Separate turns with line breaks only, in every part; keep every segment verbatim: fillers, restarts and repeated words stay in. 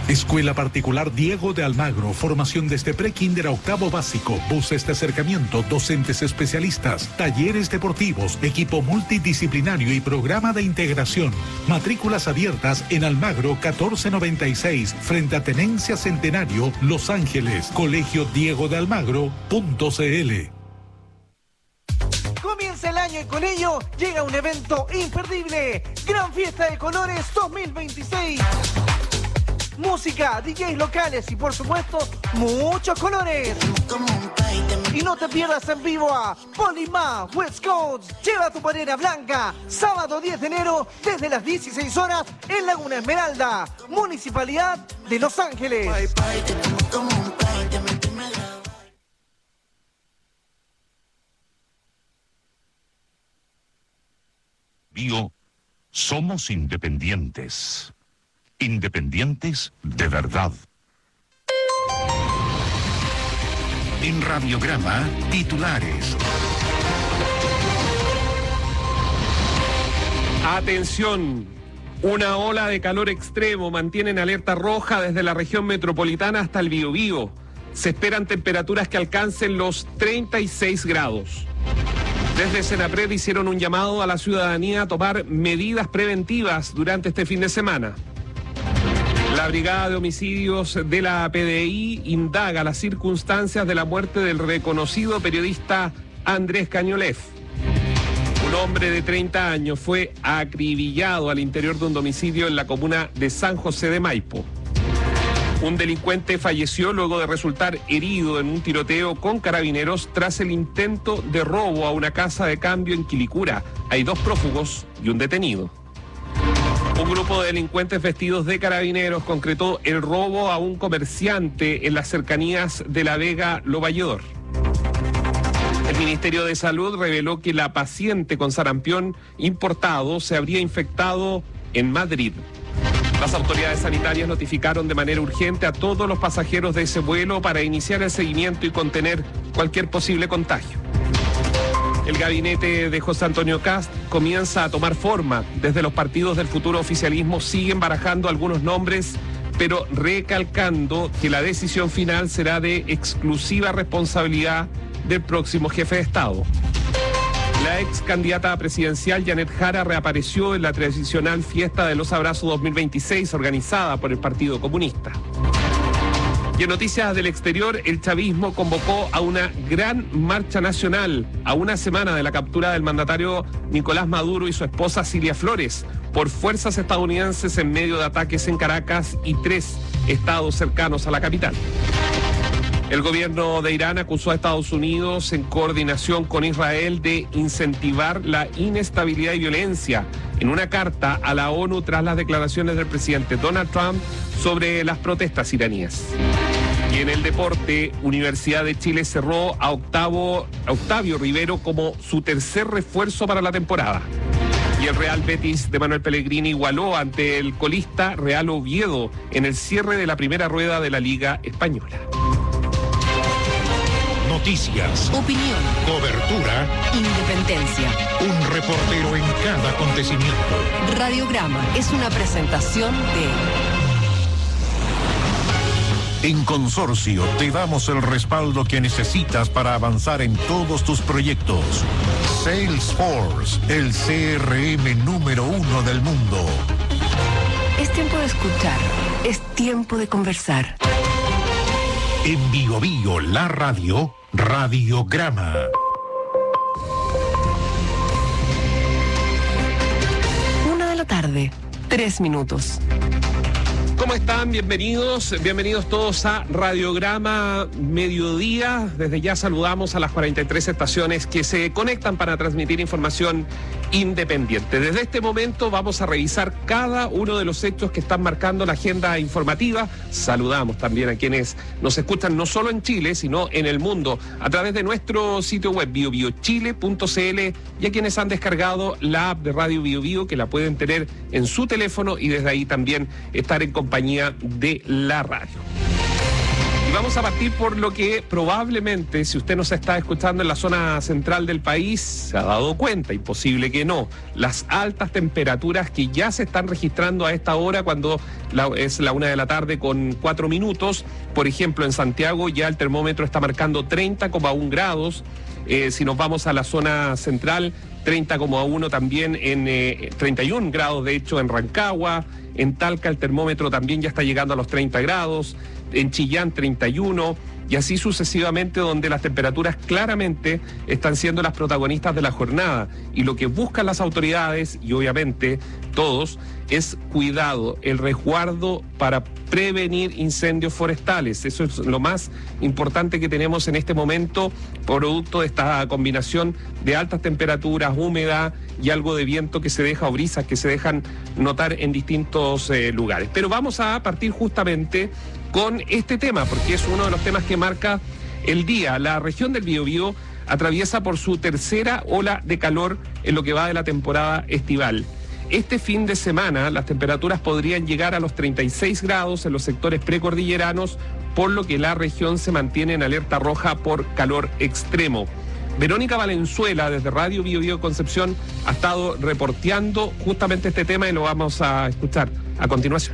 Escuela Particular Diego de Almagro, formación desde pre-kinder a octavo básico, buses de acercamiento, docentes especialistas, talleres deportivos, equipo multidisciplinario y programa de integración. Matrículas abiertas en Almagro catorce noventa y seis, frente a Tenencia Centenario, Los Ángeles, colegio diego de almagro punto c l.
Comienza el año y con ello llega un evento imperdible. Gran Fiesta de Colores dos mil veintiséis. Música, D Js locales y por supuesto, muchos colores. Y no te pierdas en vivo a Polima West Coast. Lleva tu polera blanca. Sábado diez de enero desde las dieciséis horas en Laguna Esmeralda, Municipalidad de Los Ángeles.
Bio, somos independientes. Independientes de verdad. En Radiograma, titulares.
Atención, una ola de calor extremo mantiene en alerta roja desde la región metropolitana hasta el Biobío. Se esperan temperaturas que alcancen los treinta y seis grados. Desde Senapred hicieron un llamado a la ciudadanía a tomar medidas preventivas durante este fin de semana. La Brigada de Homicidios de la P D I indaga las circunstancias de la muerte del reconocido periodista Andrés Cañolev. Un hombre de treinta años fue acribillado al interior de un domicilio en la comuna de San José de Maipo. Un delincuente falleció luego de resultar herido en un tiroteo con carabineros tras el intento de robo a una casa de cambio en Quilicura. Hay dos prófugos y un detenido. Un grupo de delincuentes vestidos de carabineros concretó el robo a un comerciante en las cercanías de La Vega Lovalledor. El Ministerio de Salud reveló que la paciente con sarampión importado se habría infectado en Madrid. Las autoridades sanitarias notificaron de manera urgente a todos los pasajeros de ese vuelo para iniciar el seguimiento y contener cualquier posible contagio. El gabinete de José Antonio Kast comienza a tomar forma. Desde los partidos del futuro oficialismo siguen barajando algunos nombres, pero recalcando que la decisión final será de exclusiva responsabilidad del próximo jefe de Estado. La ex candidata presidencial Janet Jara reapareció en la tradicional Fiesta de los Abrazos dos mil veintiséis organizada por el Partido Comunista. Y en noticias del exterior, el chavismo convocó a una gran marcha nacional a una semana de la captura del mandatario Nicolás Maduro y su esposa Cilia Flores por fuerzas estadounidenses en medio de ataques en Caracas y tres estados cercanos a la capital. El gobierno de Irán acusó a Estados Unidos en coordinación con Israel de incentivar la inestabilidad y violencia en una carta a la ONU tras las declaraciones del presidente Donald Trump sobre las protestas iraníes. Y en el deporte, Universidad de Chile cerró a, Octavo, a Octavio Rivero como su tercer refuerzo para la temporada. Y el Real Betis de Manuel Pellegrini igualó ante el colista Real Oviedo en el cierre de la primera rueda de la Liga Española.
Noticias,
opinión,
cobertura,
independencia.
Un reportero en cada acontecimiento.
Radiograma es una presentación de...
En Consorcio te damos el respaldo que necesitas para avanzar en todos tus proyectos. Salesforce, el C R M número uno del mundo.
Es tiempo de escuchar, es tiempo de conversar.
En Bio Bio, la radio, Radiograma.
Una de la tarde, tres minutos.
¿Cómo están? Bienvenidos, bienvenidos todos a Radiograma Mediodía. Desde ya saludamos a las cuarenta y tres estaciones que se conectan para transmitir información independiente. Desde este momento vamos a revisar cada uno de los hechos que están marcando la agenda informativa. Saludamos también a quienes nos escuchan no solo en Chile, sino en el mundo, a través de nuestro sitio web bio bio chile punto c l y a quienes han descargado la app de Radio Bio Bio, que la pueden tener en su teléfono y desde ahí también estar en compañía de la radio. Y vamos a partir por lo que probablemente, si usted nos está escuchando en la zona central del país, se ha dado cuenta, imposible que no, las altas temperaturas que ya se están registrando a esta hora cuando la, es la una de la tarde con cuatro minutos. Por ejemplo, en Santiago ya el termómetro está marcando treinta coma uno grados. Eh, si nos vamos a la zona central, treinta coma uno también en eh, treinta y un grados, de hecho, en Rancagua. En Talca el termómetro también ya está llegando a los treinta grados. En Chillán treinta y uno, y así sucesivamente, donde las temperaturas claramente están siendo las protagonistas de la jornada. Y lo que buscan las autoridades, y obviamente todos, es cuidado, el resguardo para prevenir incendios forestales. Eso es lo más importante que tenemos en este momento, producto de esta combinación de altas temperaturas, humedad y algo de viento que se deja, o brisas que se dejan notar en distintos eh, lugares. Pero vamos a partir justamente con este tema, porque es uno de los temas que marca el día. La región del Biobío atraviesa por su tercera ola de calor en lo que va de la temporada estival. Este fin de semana las temperaturas podrían llegar a los treinta y seis grados en los sectores precordilleranos, por lo que la región se mantiene en alerta roja por calor extremo. Verónica Valenzuela, desde Radio Biobío Concepción, ha estado reporteando justamente este tema y lo vamos a escuchar a continuación.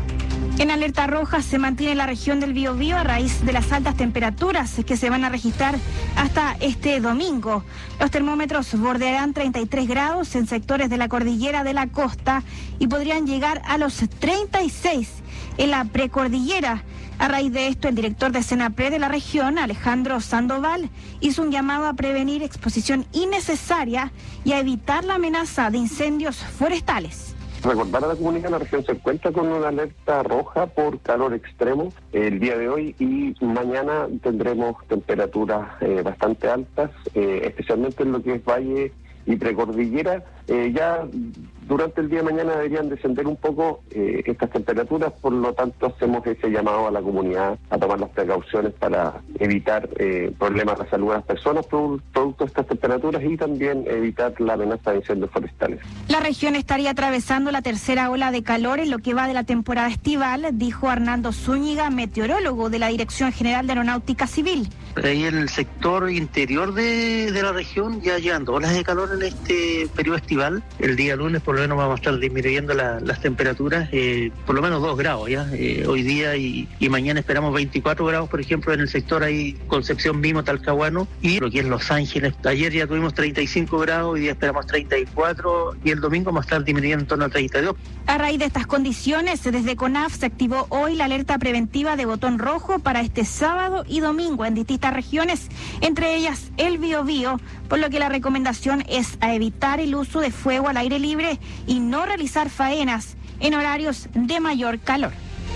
En alerta roja se mantiene la región del Biobío a raíz de las altas temperaturas que se van a registrar hasta este domingo. Los termómetros bordearán treinta y tres grados en sectores de la cordillera de la costa y podrían llegar a los treinta y seis en la precordillera. A raíz de esto, el director de Senapred de la región, Alejandro Sandoval, hizo un llamado a prevenir exposición innecesaria y a evitar la amenaza de incendios forestales.
Recordar a la comunidad, la región se encuentra con una alerta roja por calor extremo el día de hoy, y mañana tendremos temperaturas eh, bastante altas, eh, especialmente en lo que es valle y precordillera. Eh, ya durante el día de mañana deberían descender un poco eh, estas temperaturas, por lo tanto hacemos ese llamado a la comunidad a tomar las precauciones para evitar eh, problemas de salud a las personas producto de estas temperaturas, y también evitar la amenaza de incendios forestales.
La región estaría atravesando la tercera ola de calor en lo que va de la temporada estival, dijo Hernando Zúñiga, meteorólogo de la Dirección General de Aeronáutica Civil.
Ahí en el sector interior de, de la región ya llegan dos olas de calor en este periodo estival. El día lunes por lo menos vamos a estar disminuyendo la, las temperaturas, eh, por lo menos dos grados ya. Eh, hoy día y, y mañana esperamos veinticuatro grados, por ejemplo, en el sector ahí Concepción mismo, Talcahuano, y lo que es Los Ángeles. Ayer ya tuvimos treinta y cinco grados, hoy día esperamos treinta y cuatro, y el domingo vamos a estar disminuyendo en torno a treinta y dos.
A raíz de estas condiciones, desde CONAF se activó hoy la alerta preventiva de botón rojo para este sábado y domingo en distintas regiones, entre ellas el Biobío, por lo que la recomendación es a evitar el uso de fuego al aire libre y no realizar faenas en horarios de mayor calor.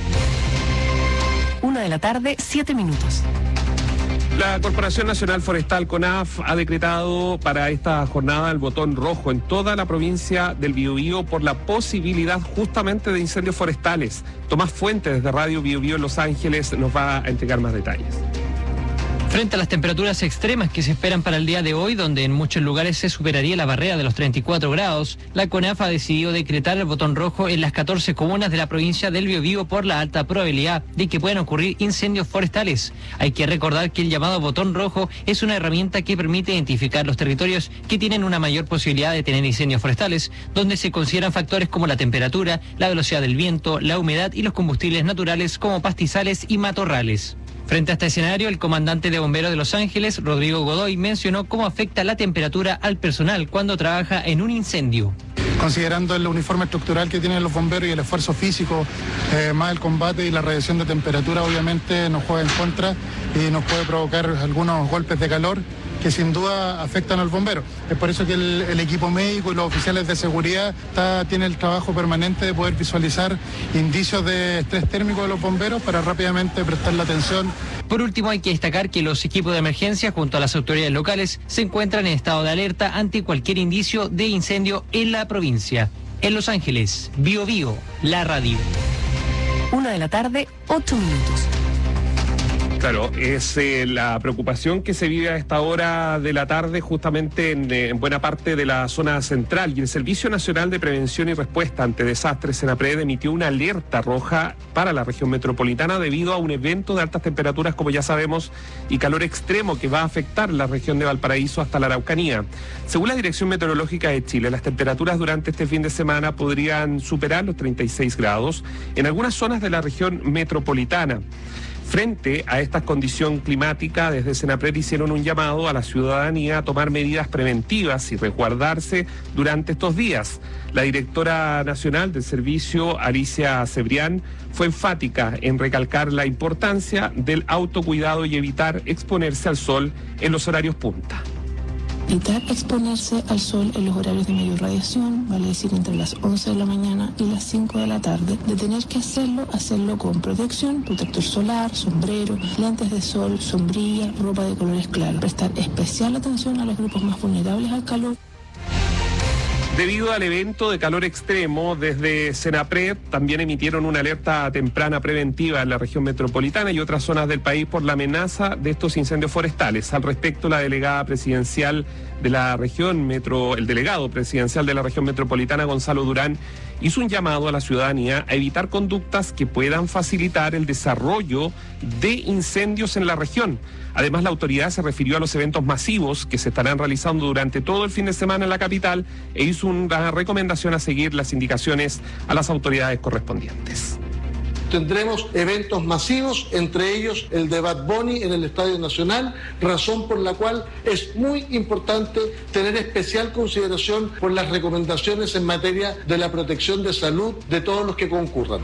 Una de la tarde, siete minutos.
La Corporación Nacional Forestal, CONAF, ha decretado para esta jornada el botón rojo en toda la provincia del Biobío por la posibilidad justamente de incendios forestales. Tomás Fuentes, desde Radio Biobío en Los Ángeles, nos va a entregar más detalles.
Frente a las temperaturas extremas que se esperan para el día de hoy, donde en muchos lugares se superaría la barrera de los treinta y cuatro grados, la CONAF ha decidido decretar el botón rojo en las catorce comunas de la provincia del Biobío por la alta probabilidad de que puedan ocurrir incendios forestales. Hay que recordar que el llamado botón rojo es una herramienta que permite identificar los territorios que tienen una mayor posibilidad de tener incendios forestales, donde se consideran factores como la temperatura, la velocidad del viento, la humedad y los combustibles naturales como pastizales y matorrales. Frente a este escenario, el comandante de bomberos de Los Ángeles, Rodrigo Godoy, mencionó cómo afecta la temperatura al personal cuando trabaja en un incendio.
Considerando el uniforme estructural que tienen los bomberos y el esfuerzo físico, eh, más el combate y la radiación de temperatura, obviamente nos juega en contra y nos puede provocar algunos golpes de calor que sin duda afectan al bombero. Es por eso que el, el equipo médico y los oficiales de seguridad está, tiene el trabajo permanente de poder visualizar indicios de estrés térmico de los bomberos para rápidamente prestarle atención.
Por último, hay que destacar que los equipos de emergencia junto a las autoridades locales se encuentran en estado de alerta ante cualquier indicio de incendio en la provincia. En Los Ángeles, Biobío, la radio.
Una de la tarde, ocho minutos.
Claro, es eh, la preocupación que se vive a esta hora de la tarde justamente en, en buena parte de la zona central, y el Servicio Nacional de Prevención y Respuesta ante Desastres, SENAPRED, emitió una alerta roja para la región metropolitana debido a un evento de altas temperaturas, como ya sabemos, y calor extremo que va a afectar la región de Valparaíso hasta la Araucanía. Según la Dirección Meteorológica de Chile, las temperaturas durante este fin de semana podrían superar los treinta y seis grados en algunas zonas de la región metropolitana. Frente a esta condición climática, desde SENAPRED hicieron un llamado a la ciudadanía a tomar medidas preventivas y resguardarse durante estos días. La directora nacional del servicio, Alicia Cebrián, fue enfática en recalcar la importancia del autocuidado y evitar exponerse al sol en los horarios punta.
Evitar exponerse al sol en los horarios de mayor radiación, vale decir entre las once de la mañana y las cinco de la tarde. De tener que hacerlo, hacerlo con protección, protector solar, sombrero, lentes de sol, sombrilla, ropa de colores claros. Prestar especial atención a los grupos más vulnerables al calor.
Debido al evento de calor extremo, desde SENAPRED también emitieron una alerta temprana preventiva en la región metropolitana y otras zonas del país por la amenaza de estos incendios forestales. Al respecto, la delegada presidencial de la región metro, el delegado presidencial de la región metropolitana, Gonzalo Durán, hizo un llamado a la ciudadanía a evitar conductas que puedan facilitar el desarrollo de incendios en la región. Además, la autoridad se refirió a los eventos masivos que se estarán realizando durante todo el fin de semana en la capital e hizo una recomendación a seguir las indicaciones a las autoridades correspondientes.
Tendremos eventos masivos, entre ellos el de Bad Bunny en el Estadio Nacional, razón por la cual es muy importante tener especial consideración por las recomendaciones en materia de la protección de salud de todos los que concurran.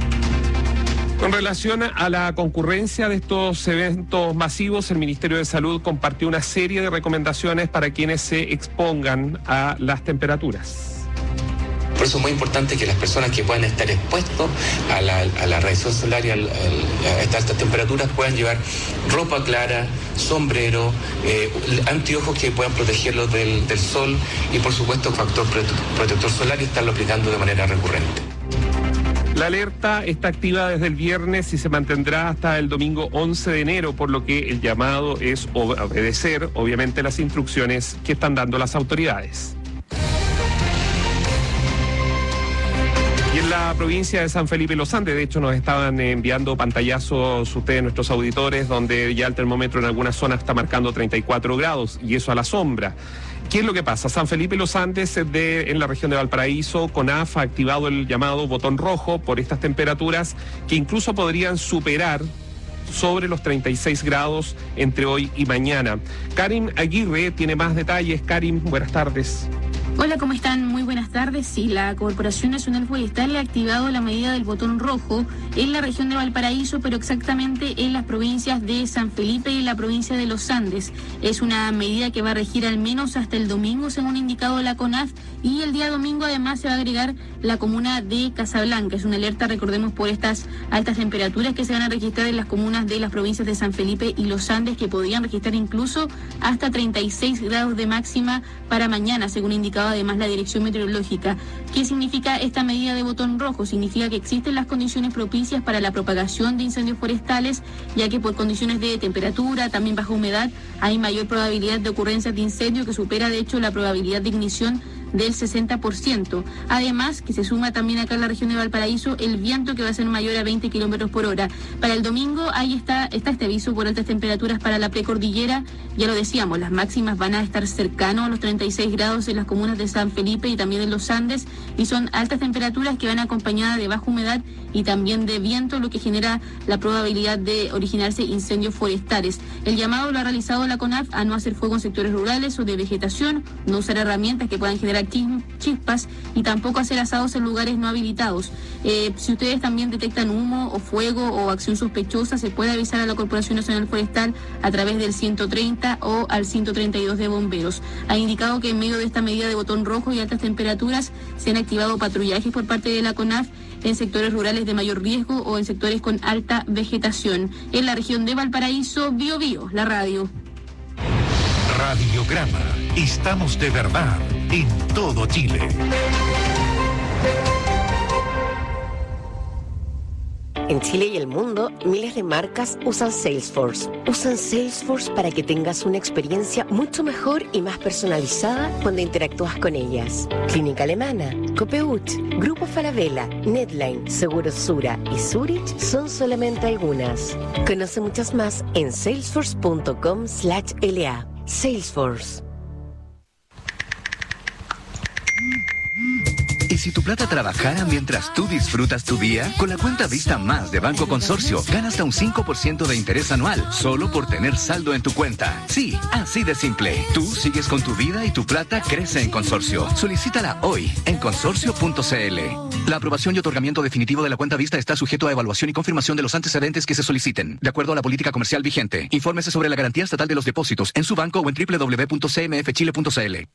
Con relación a la concurrencia de estos eventos masivos, el Ministerio de Salud compartió una serie de recomendaciones para quienes se expongan a las temperaturas.
Por eso es muy importante que las personas que puedan estar expuestos a la, a la radiación solar y a, a estas altas temperaturas puedan llevar ropa clara, sombrero, eh, anteojos que puedan protegerlos del, del sol y por supuesto factor protector solar y estarlo aplicando de manera recurrente.
La alerta está activa desde el viernes y se mantendrá hasta el domingo once de enero, por lo que el llamado es obedecer, obviamente, las instrucciones que están dando las autoridades. Y en la provincia de San Felipe y Los Andes, de hecho, nos estaban enviando pantallazos ustedes, nuestros auditores, donde ya el termómetro en algunas zonas está marcando treinta y cuatro grados, y eso a la sombra. ¿Qué es lo que pasa? San Felipe y Los Andes, de, en la región de Valparaíso, CONAF ha activado el llamado botón rojo por estas temperaturas que incluso podrían superar sobre los treinta y seis grados entre hoy y mañana. Karim Aguirre tiene más detalles. Karim, buenas tardes.
Hola, ¿cómo están? Muy buenas tardes. Sí, la Corporación Nacional Forestal ha activado la medida del botón rojo en la región de Valparaíso, pero exactamente en las provincias de San Felipe y la provincia de Los Andes. Es una medida que va a regir al menos hasta el domingo, según ha indicado la CONAF, y el día domingo además se va a agregar la comuna de Casablanca. Es una alerta, recordemos, por estas altas temperaturas que se van a registrar en las comunas de las provincias de San Felipe y Los Andes, que podrían registrar incluso hasta treinta y seis grados de máxima para mañana, según indicado además la Dirección Meteorológica. ¿Qué significa esta medida de botón rojo? Significa que existen las condiciones propicias para la propagación de incendios forestales, ya que por condiciones de temperatura, también baja humedad, hay mayor probabilidad de ocurrencia de incendio, que supera de hecho la probabilidad de ignición del sesenta por ciento. Además, que se suma también acá en la región de Valparaíso el viento, que va a ser mayor a veinte kilómetros por hora. Para el domingo ahí está, está este aviso por altas temperaturas para la precordillera. Ya lo decíamos, las máximas van a estar cercanos a los treinta y seis grados en las comunas de San Felipe y también en Los Andes, y son altas temperaturas que van acompañadas de baja humedad y también de viento, lo que genera la probabilidad de originarse incendios forestales. El llamado lo ha realizado la CONAF a no hacer fuego en sectores rurales o de vegetación, no usar herramientas que puedan generar chispas y tampoco hacer asados en lugares no habilitados. Eh, si ustedes también detectan humo o fuego o acción sospechosa, se puede avisar a la Corporación Nacional Forestal a través del ciento treinta o al ciento treinta y dos de bomberos. Ha indicado que en medio de esta medida de botón rojo y altas temperaturas se han activado patrullajes por parte de la CONAF en sectores rurales de mayor riesgo o en sectores con alta vegetación. En la región de Valparaíso, Bio Bio, la radio.
Radiograma. Estamos de verdad en todo Chile.
En Chile y el mundo, miles de marcas usan Salesforce. Usan Salesforce para que tengas una experiencia mucho mejor y más personalizada cuando interactúas con ellas. Clínica Alemana, Copeuch, Grupo Falabella, Netline, Seguros Sura y Zurich son solamente algunas. Conoce muchas más en salesforce punto com slash L A. Salesforce.
¿Y si tu plata trabajara mientras tú disfrutas tu día? Con la cuenta Vista Más de Banco Consorcio, gana hasta un cinco por ciento de interés anual, solo por tener saldo en tu cuenta. Sí, así de simple. Tú sigues con tu vida y tu plata crece en Consorcio. Solicítala hoy en consorcio punto c l. La aprobación y otorgamiento definitivo de la cuenta Vista está sujeto a evaluación y confirmación de los antecedentes que se soliciten, de acuerdo a la política comercial vigente. Infórmese sobre la garantía estatal de los depósitos en su banco o en doble u doble u doble u punto c m f chile punto c l.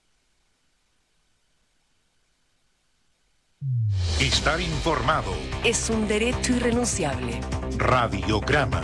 Estar informado.
Es un derecho irrenunciable.
Radiograma.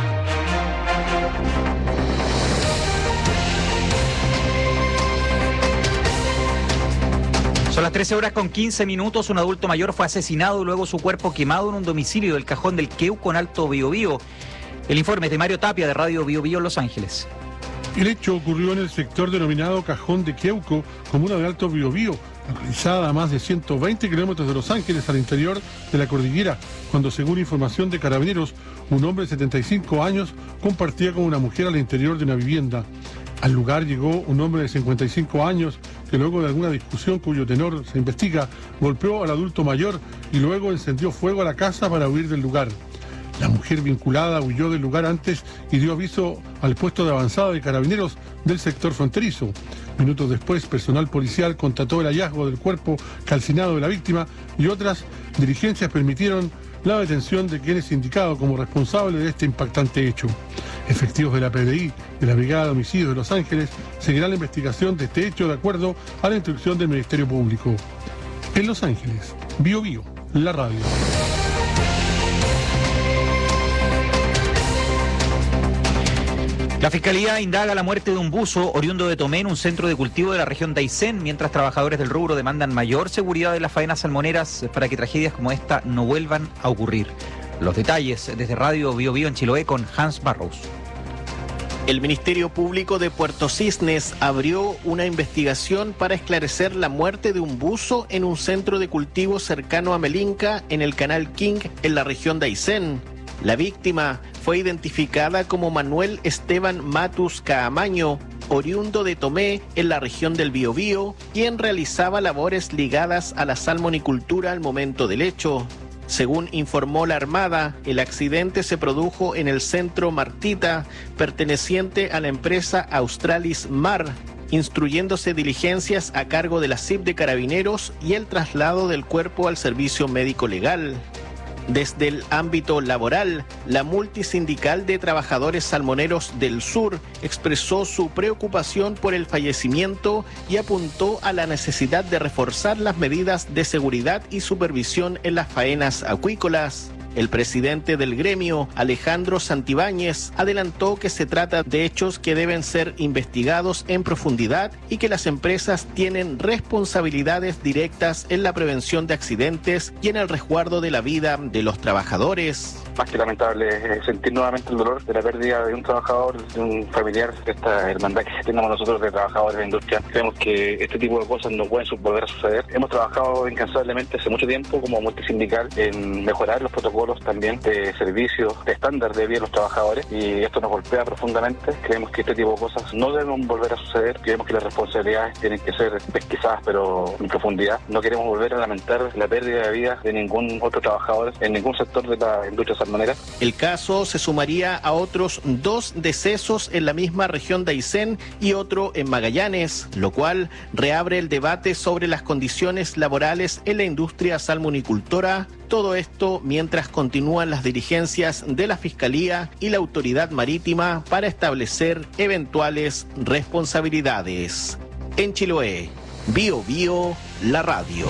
Son las trece horas con quince minutos. Un adulto mayor fue asesinado y luego su cuerpo quemado en un domicilio del Cajón del Queuco en Alto Biobío. El informe es de Mario Tapia de Radio Biobío Los Ángeles.
El hecho ocurrió en el sector denominado Cajón de Queuco, comuna de Alto Biobío, localizada a más de ciento veinte kilómetros de Los Ángeles al interior de la cordillera, cuando según información de Carabineros, un hombre de setenta y cinco años compartía con una mujer al interior de una vivienda. Al lugar llegó un hombre de cincuenta y cinco años que luego de alguna discusión cuyo tenor se investiga, golpeó al adulto mayor y luego encendió fuego a la casa para huir del lugar. La mujer vinculada huyó del lugar antes y dio aviso al puesto de avanzada de Carabineros del sector fronterizo. Minutos después, personal policial constató el hallazgo del cuerpo calcinado de la víctima y otras diligencias permitieron la detención de quien es indicado como responsable de este impactante hecho. Efectivos de la P D I de la Brigada de Homicidios de Los Ángeles seguirán la investigación de este hecho de acuerdo a la instrucción del Ministerio Público. En Los Ángeles, Bio Bio, la radio.
La Fiscalía indaga la muerte de un buzo oriundo de Tomé en un centro de cultivo de la región de Aysén, mientras trabajadores del rubro demandan mayor seguridad de las faenas salmoneras para que tragedias como esta no vuelvan a ocurrir. Los detalles desde Radio Bio Bio en Chiloé con Hans Barros.
El Ministerio Público de Puerto Cisnes abrió una investigación para esclarecer la muerte de un buzo en un centro de cultivo cercano a Melinca, en el Canal King, en la región de Aysén. La víctima fue identificada como Manuel Esteban Matus Caamaño, oriundo de Tomé, en la región del Biobío, quien realizaba labores ligadas a la salmonicultura al momento del hecho. Según informó la Armada, el accidente se produjo en el centro Martita, perteneciente a la empresa Australis Mar, instruyéndose diligencias a cargo de la C I P de Carabineros y el traslado del cuerpo al servicio médico legal. Desde el ámbito laboral, la multisindical de trabajadores salmoneros del sur expresó su preocupación por el fallecimiento y apuntó a la necesidad de reforzar las medidas de seguridad y supervisión en las faenas acuícolas. El presidente del gremio, Alejandro Santibáñez, adelantó que se trata de hechos que deben ser investigados en profundidad y que las empresas tienen responsabilidades directas en la prevención de accidentes y en el resguardo de la vida de los trabajadores.
Más que lamentable es sentir nuevamente el dolor de la pérdida de un trabajador, de un familiar, de esta hermandad que tenemos nosotros de trabajadores de la industria. Creemos que este tipo de cosas no pueden volver a suceder. Hemos trabajado incansablemente hace mucho tiempo como multisindical en mejorar los protocolos también de servicios, de estándar de vida de los trabajadores, y esto nos golpea profundamente. Creemos que este tipo de cosas no deben volver a suceder. Creemos que las responsabilidades tienen que ser pesquisadas, pero en profundidad. No queremos volver a lamentar la pérdida de vida de ningún otro trabajador en ningún sector de la industria salmonera.
El caso se sumaría a otros dos decesos en la misma región de Aysén y otro en Magallanes, lo cual reabre el debate sobre las condiciones laborales en la industria salmonicultora. Todo esto mientras continúan las diligencias de la Fiscalía y la Autoridad Marítima para establecer eventuales responsabilidades. En Chiloé, Bio Bio, la radio.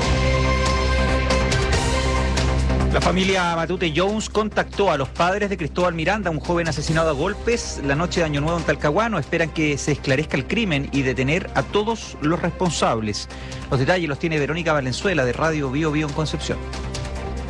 La familia Matute Jones contactó a los padres de Cristóbal Miranda, un joven asesinado a golpes la noche de Año Nuevo en Talcahuano. Esperan que se esclarezca el crimen y detener a todos los responsables. Los detalles los tiene Verónica Valenzuela de Radio Bio Bio en Concepción.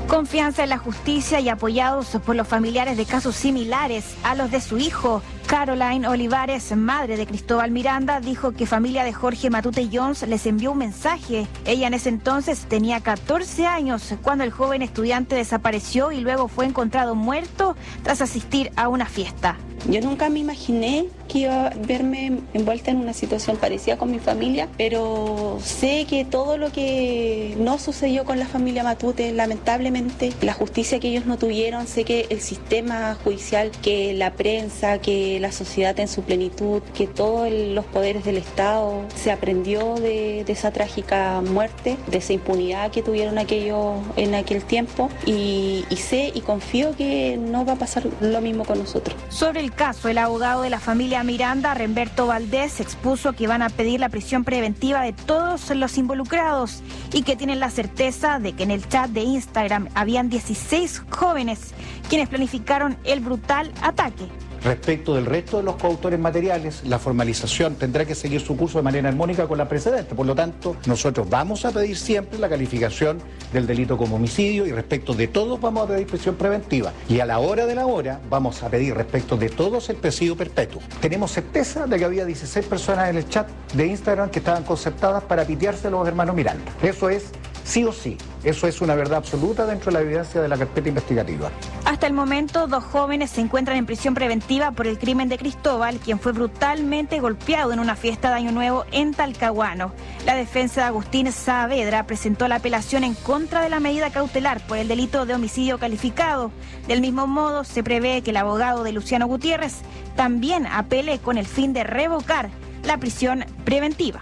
Confianza en la justicia y apoyados por los familiares de casos similares a los de su hijo, Caroline Olivares, madre de Cristóbal Miranda, dijo que familia de Jorge Matute Jones les envió un mensaje. Ella en ese entonces tenía catorce años cuando el joven estudiante desapareció y luego fue encontrado muerto tras asistir a una fiesta.
Yo nunca me imaginé que iba a verme envuelta en una situación parecida con mi familia, pero sé que todo lo que no sucedió con la familia Matute, lamentablemente, la justicia que ellos no tuvieron, sé que el sistema judicial, que la prensa, que la sociedad en su plenitud, que todos los poderes del Estado se aprendió de, de esa trágica muerte, de esa impunidad que tuvieron aquello, en aquel tiempo, y, y sé y confío que no va a pasar lo mismo con nosotros.
Sobre el caso, el abogado de la familia Miranda, Remberto Valdés, expuso que van a pedir la prisión preventiva de todos los involucrados y que tienen la certeza de que en el chat de Instagram habían dieciséis jóvenes quienes planificaron el brutal ataque.
Respecto del resto de los coautores materiales, la formalización tendrá que seguir su curso de manera armónica con la precedente. Por lo tanto, nosotros vamos a pedir siempre la calificación del delito como homicidio y respecto de todos vamos a pedir prisión preventiva. Y a la hora de la hora vamos a pedir respecto de todos el presidio perpetuo. Tenemos certeza de que había dieciséis personas en el chat de Instagram que estaban concertadas para pitearse a los hermanos Miranda. Eso es sí o sí. Eso es una verdad absoluta dentro de la evidencia de la carpeta investigativa.
Hasta el momento, dos jóvenes se encuentran en prisión preventiva por el crimen de Cristóbal, quien fue brutalmente golpeado en una fiesta de Año Nuevo en Talcahuano. La defensa de Agustín Saavedra presentó la apelación en contra de la medida cautelar por el delito de homicidio calificado. Del mismo modo, se prevé que el abogado de Luciano Gutiérrez también apele con el fin de revocar la prisión preventiva.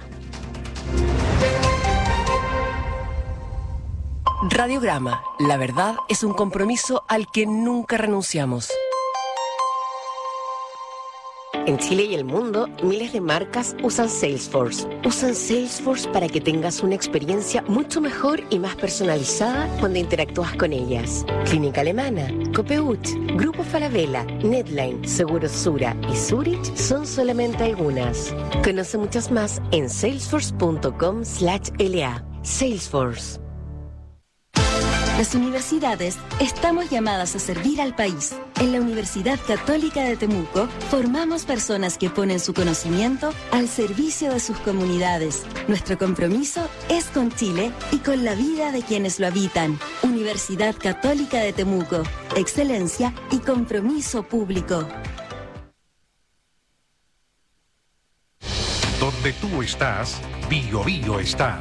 Radiograma. La verdad es un compromiso al que nunca renunciamos. En Chile y el mundo, miles de marcas usan Salesforce. Usan Salesforce para que tengas una experiencia mucho mejor y más personalizada cuando interactúas con ellas. Clínica Alemana, Copeuch, Grupo Falabella, Netline, Seguros Sura y Zurich son solamente algunas. Conoce muchas más en salesforce punto com slash L A. Salesforce.
Las universidades estamos llamadas a servir al país. En la Universidad Católica de Temuco formamos personas que ponen su conocimiento al servicio de sus comunidades. Nuestro compromiso es con Chile y con la vida de quienes lo habitan. Universidad Católica de Temuco. Excelencia y compromiso público.
Donde tú estás, Bio Bio está.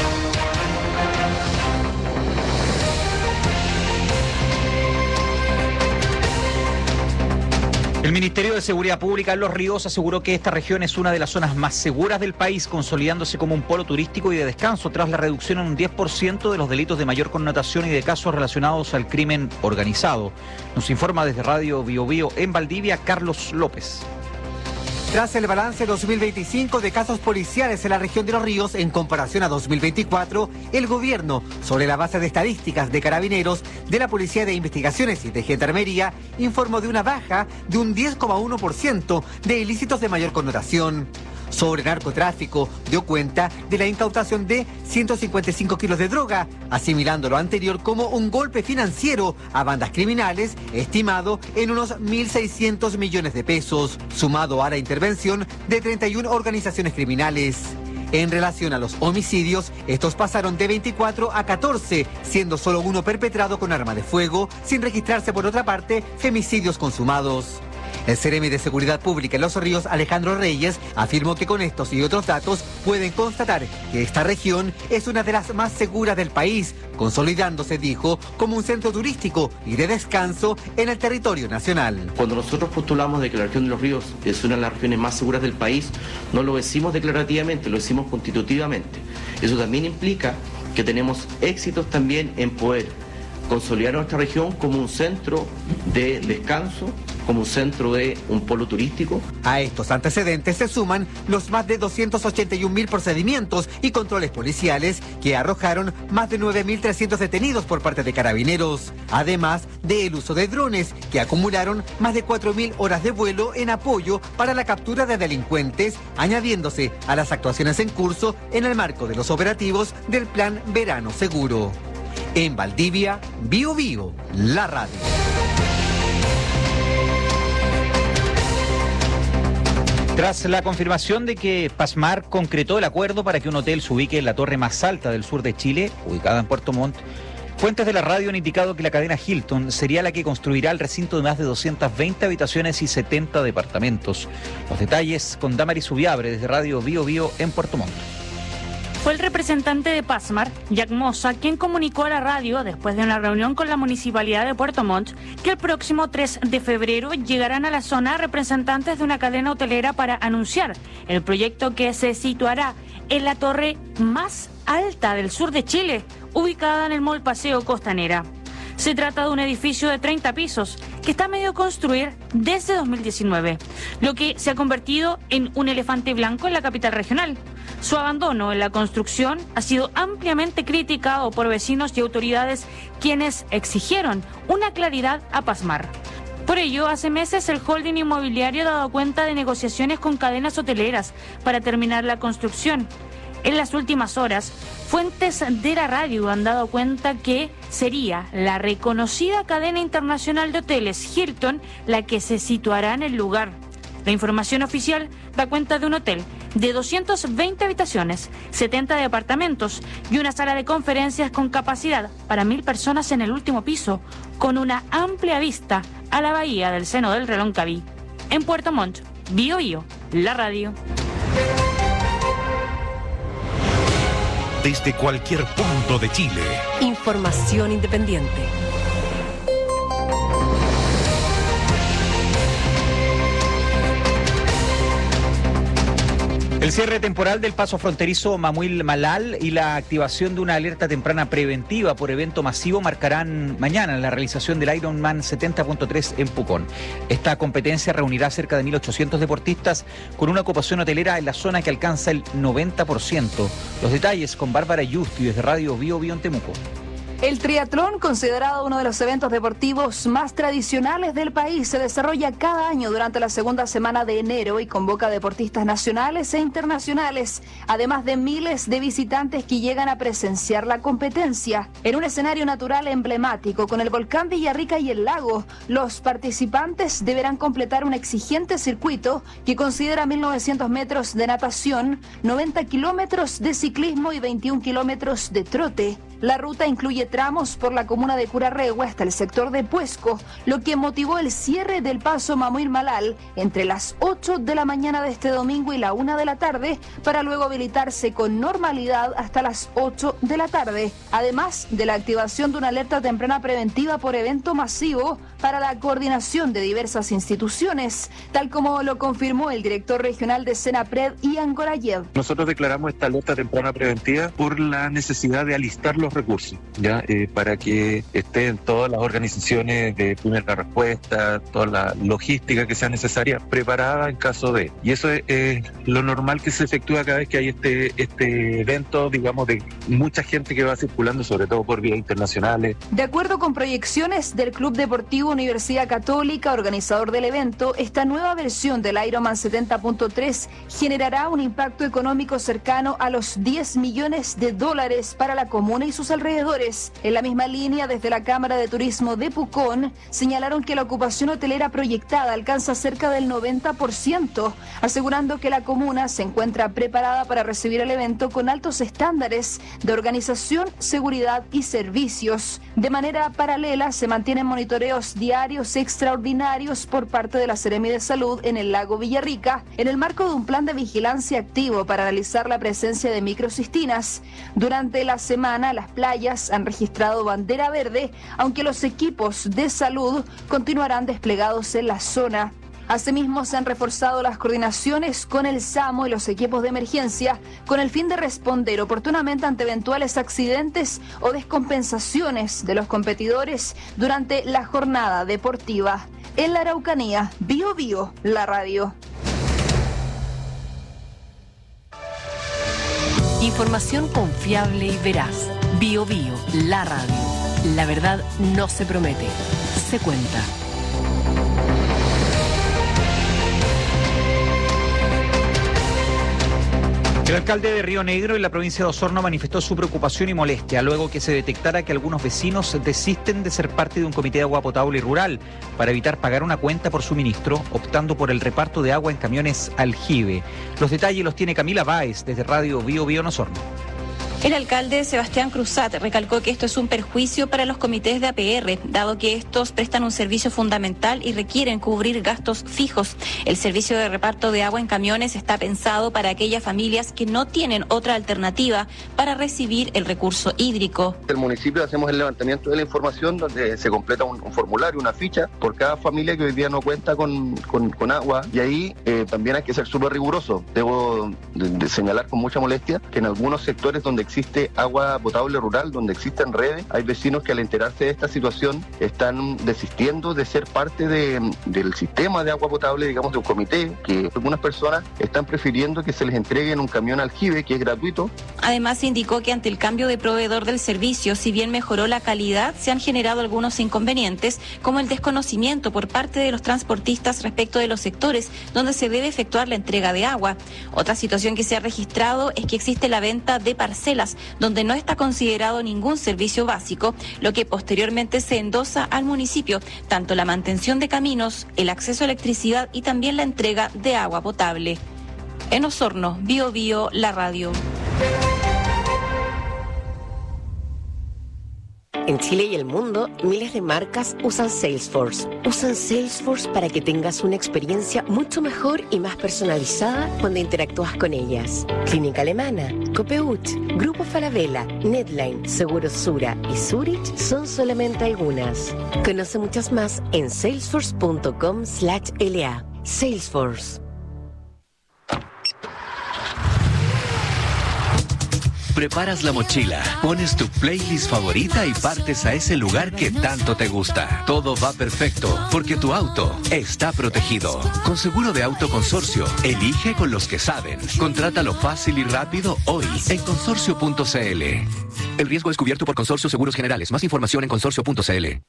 El Ministerio de Seguridad Pública en Los Ríos aseguró que esta región es una de las zonas más seguras del país, consolidándose como un polo turístico y de descanso tras la reducción en un diez por ciento de los delitos de mayor connotación y de casos relacionados al crimen organizado. Nos informa desde Radio Bio Bio en Valdivia, Carlos López.
Tras el balance dos mil veinticinco de casos policiales en la región de Los Ríos en comparación a dos mil veinticuatro, el gobierno, sobre la base de estadísticas de Carabineros, de la Policía de Investigaciones y de Gendarmería, informó de una baja de un diez coma uno por ciento de ilícitos de mayor connotación. Sobre narcotráfico, dio cuenta de la incautación de ciento cincuenta y cinco kilos de droga, asimilando lo anterior como un golpe financiero a bandas criminales estimado en unos mil seiscientos millones de pesos, sumado a la intervención de treinta y una organizaciones criminales. En relación a los homicidios, estos pasaron de veinticuatro a catorce, siendo solo uno perpetrado con arma de fuego, sin registrarse por otra parte femicidios consumados. El Seremi de Seguridad Pública en Los Ríos, Alejandro Reyes, afirmó que con estos y otros datos pueden constatar que esta región es una de las más seguras del país, consolidándose, dijo, como un centro turístico y de descanso en el territorio nacional.
Cuando nosotros postulamos de que la región de Los Ríos es una de las regiones más seguras del país, no lo decimos declarativamente, lo decimos constitutivamente. Eso también implica que tenemos éxitos también en poder consolidar nuestra región como un centro de descanso, como un centro de un polo turístico.
A estos antecedentes se suman los más de doscientos ochenta y un mil procedimientos y controles policiales que arrojaron más de nueve mil trescientos detenidos por parte de Carabineros, además del uso de drones que acumularon más de cuatro mil horas de vuelo en apoyo para la captura de delincuentes, añadiéndose a las actuaciones en curso en el marco de los operativos del Plan Verano Seguro.
En Valdivia, Bio Bio, la radio.
Tras la confirmación de que Pasmar concretó el acuerdo para que un hotel se ubique en la torre más alta del sur de Chile, ubicada en Puerto Montt, fuentes de la radio han indicado que la cadena Hilton sería la que construirá el recinto de más de doscientas veinte habitaciones y setenta departamentos. Los detalles con Damaris Subiabre desde Radio Bio Bio en Puerto Montt.
Fue el representante de Pasmar, Jack Mosa, quien comunicó a la radio, después de una reunión con la Municipalidad de Puerto Montt, que el próximo tres de febrero llegarán a la zona representantes de una cadena hotelera para anunciar el proyecto que se situará en la torre más alta del sur de Chile, ubicada en el Mall Paseo Costanera. Se trata de un edificio de treinta pisos que está a medio construir desde dos mil diecinueve, lo que se ha convertido en un elefante blanco en la capital regional. Su abandono en la construcción ha sido ampliamente criticado por vecinos y autoridades, quienes exigieron una claridad a Pasmar. Por ello, hace meses el holding inmobiliario ha dado cuenta de negociaciones con cadenas hoteleras para terminar la construcción. En las últimas horas, fuentes de la radio han dado cuenta que sería la reconocida cadena internacional de hoteles Hilton la que se situará en el lugar. La información oficial da cuenta de un hotel de doscientas veinte habitaciones, setenta departamentos y una sala de conferencias con capacidad para mil personas en el último piso, con una amplia vista a la bahía del seno del Reloncaví. En Puerto Montt, Bio Bio, la radio.
Desde cualquier punto de Chile.
Información independiente.
El cierre temporal del paso fronterizo Mamuil-Malal y la activación de una alerta temprana preventiva por evento masivo marcarán mañana la realización del Ironman setenta punto tres en Pucón. Esta competencia reunirá cerca de mil ochocientos deportistas con una ocupación hotelera en la zona que alcanza el noventa por ciento. Los detalles con Bárbara Yusti desde Radio Bio Bio en Temuco.
El triatlón, considerado uno de los eventos deportivos más tradicionales del país, se desarrolla cada año durante la segunda semana de enero y convoca a deportistas nacionales e internacionales, además de miles de visitantes que llegan a presenciar la competencia. En un escenario natural emblemático con el volcán Villarrica y el lago, los participantes deberán completar un exigente circuito que considera mil novecientos metros de natación, noventa kilómetros de ciclismo y veintiún kilómetros de trote. La ruta incluye tramos por la comuna de Curarrehue hasta el sector de Puesco, lo que motivó el cierre del paso Mamuil-Malal entre las ocho de la mañana de este domingo y la una de la tarde, para luego habilitarse con normalidad hasta las ocho de la tarde, además de la activación de una alerta temprana preventiva por evento masivo para la coordinación de diversas instituciones, tal como lo confirmó el director regional de Senapred, Ian Gorayev.
Nosotros declaramos esta alerta temprana preventiva por la necesidad de alistar los recursos, ya eh, para que estén todas las organizaciones de primera respuesta, toda la logística que sea necesaria preparada en caso de. Y eso es eh, lo normal que se efectúa cada vez que hay este este evento, digamos, de mucha gente que va circulando, sobre todo por vías internacionales.
De acuerdo con proyecciones del Club Deportivo Universidad Católica, organizador del evento, esta nueva versión del Ironman setenta punto tres generará un impacto económico cercano a los diez millones de dólares para la comuna y sus alrededores. En la misma línea, desde la Cámara de Turismo de Pucón, señalaron que la ocupación hotelera proyectada alcanza cerca del noventa por ciento, asegurando que la comuna se encuentra preparada para recibir el evento con altos estándares de organización, seguridad y servicios. De manera paralela, se mantienen monitoreos diarios extraordinarios por parte de la Seremi de Salud en el lago Villarrica, en el marco de un plan de vigilancia activo para analizar la presencia de microcistinas. Durante la semana, las playas han registrado bandera verde, aunque los equipos de salud continuarán desplegados en la zona. Asimismo, se han reforzado las coordinaciones con el SAMU y los equipos de emergencia con el fin de responder oportunamente ante eventuales accidentes o descompensaciones de los competidores durante la jornada deportiva. En la Araucanía, Bio Bio, la radio.
Información confiable y veraz. Bio Bio, la radio. La verdad no se promete, se cuenta.
El alcalde de Río Negro en la provincia de Osorno manifestó su preocupación y molestia luego que se detectara que algunos vecinos desisten de ser parte de un comité de agua potable y rural para evitar pagar una cuenta por suministro, optando por el reparto de agua en camiones aljibe. Los detalles los tiene Camila Báez desde Radio Bio Bio en Osorno.
El alcalde Sebastián Cruzat recalcó que esto es un perjuicio para los comités de A P R, dado que estos prestan un servicio fundamental y requieren cubrir gastos fijos. El servicio de reparto de agua en camiones está pensado para aquellas familias que no tienen otra alternativa para recibir el recurso hídrico.
El municipio hacemos el levantamiento de la información donde se completa un, un formulario, una ficha por cada familia que hoy día no cuenta con, con, con agua, y ahí eh, también hay que ser súper riguroso. Debo de, de señalar con mucha molestia que en algunos sectores donde existe agua potable rural, donde existen redes, hay vecinos que al enterarse de esta situación están desistiendo de ser parte de, del sistema de agua potable, digamos, de un comité, que algunas personas están prefiriendo que se les entregue en un camión aljibe, que es gratuito.
Además, indicó que ante el cambio de proveedor del servicio, si bien mejoró la calidad, se han generado algunos inconvenientes, como el desconocimiento por parte de los transportistas respecto de los sectores donde se debe efectuar la entrega de agua. Otra situación que se ha registrado es que existe la venta de parcelas donde no está considerado ningún servicio básico, lo que posteriormente se endosa al municipio, tanto la mantención de caminos, el acceso a electricidad y también la entrega de agua potable. En Osorno, Bio Bio, la radio.
En Chile y el mundo, miles de marcas usan Salesforce. Usan Salesforce para que tengas una experiencia mucho mejor y más personalizada cuando interactúas con ellas. Clínica Alemana, Copeuch, Grupo Falabella, Netline, Seguros Sura y Zurich son solamente algunas. Conoce muchas más en salesforce punto com slash L A. Salesforce.
Preparas la mochila, pones tu playlist favorita y partes a ese lugar que tanto te gusta. Todo va perfecto porque tu auto está protegido. Con seguro de auto Consorcio, elige con los que saben. Contrátalo fácil y rápido hoy en consorcio punto c l. El riesgo es cubierto por Consorcio Seguros Generales. Más información en consorcio punto c l.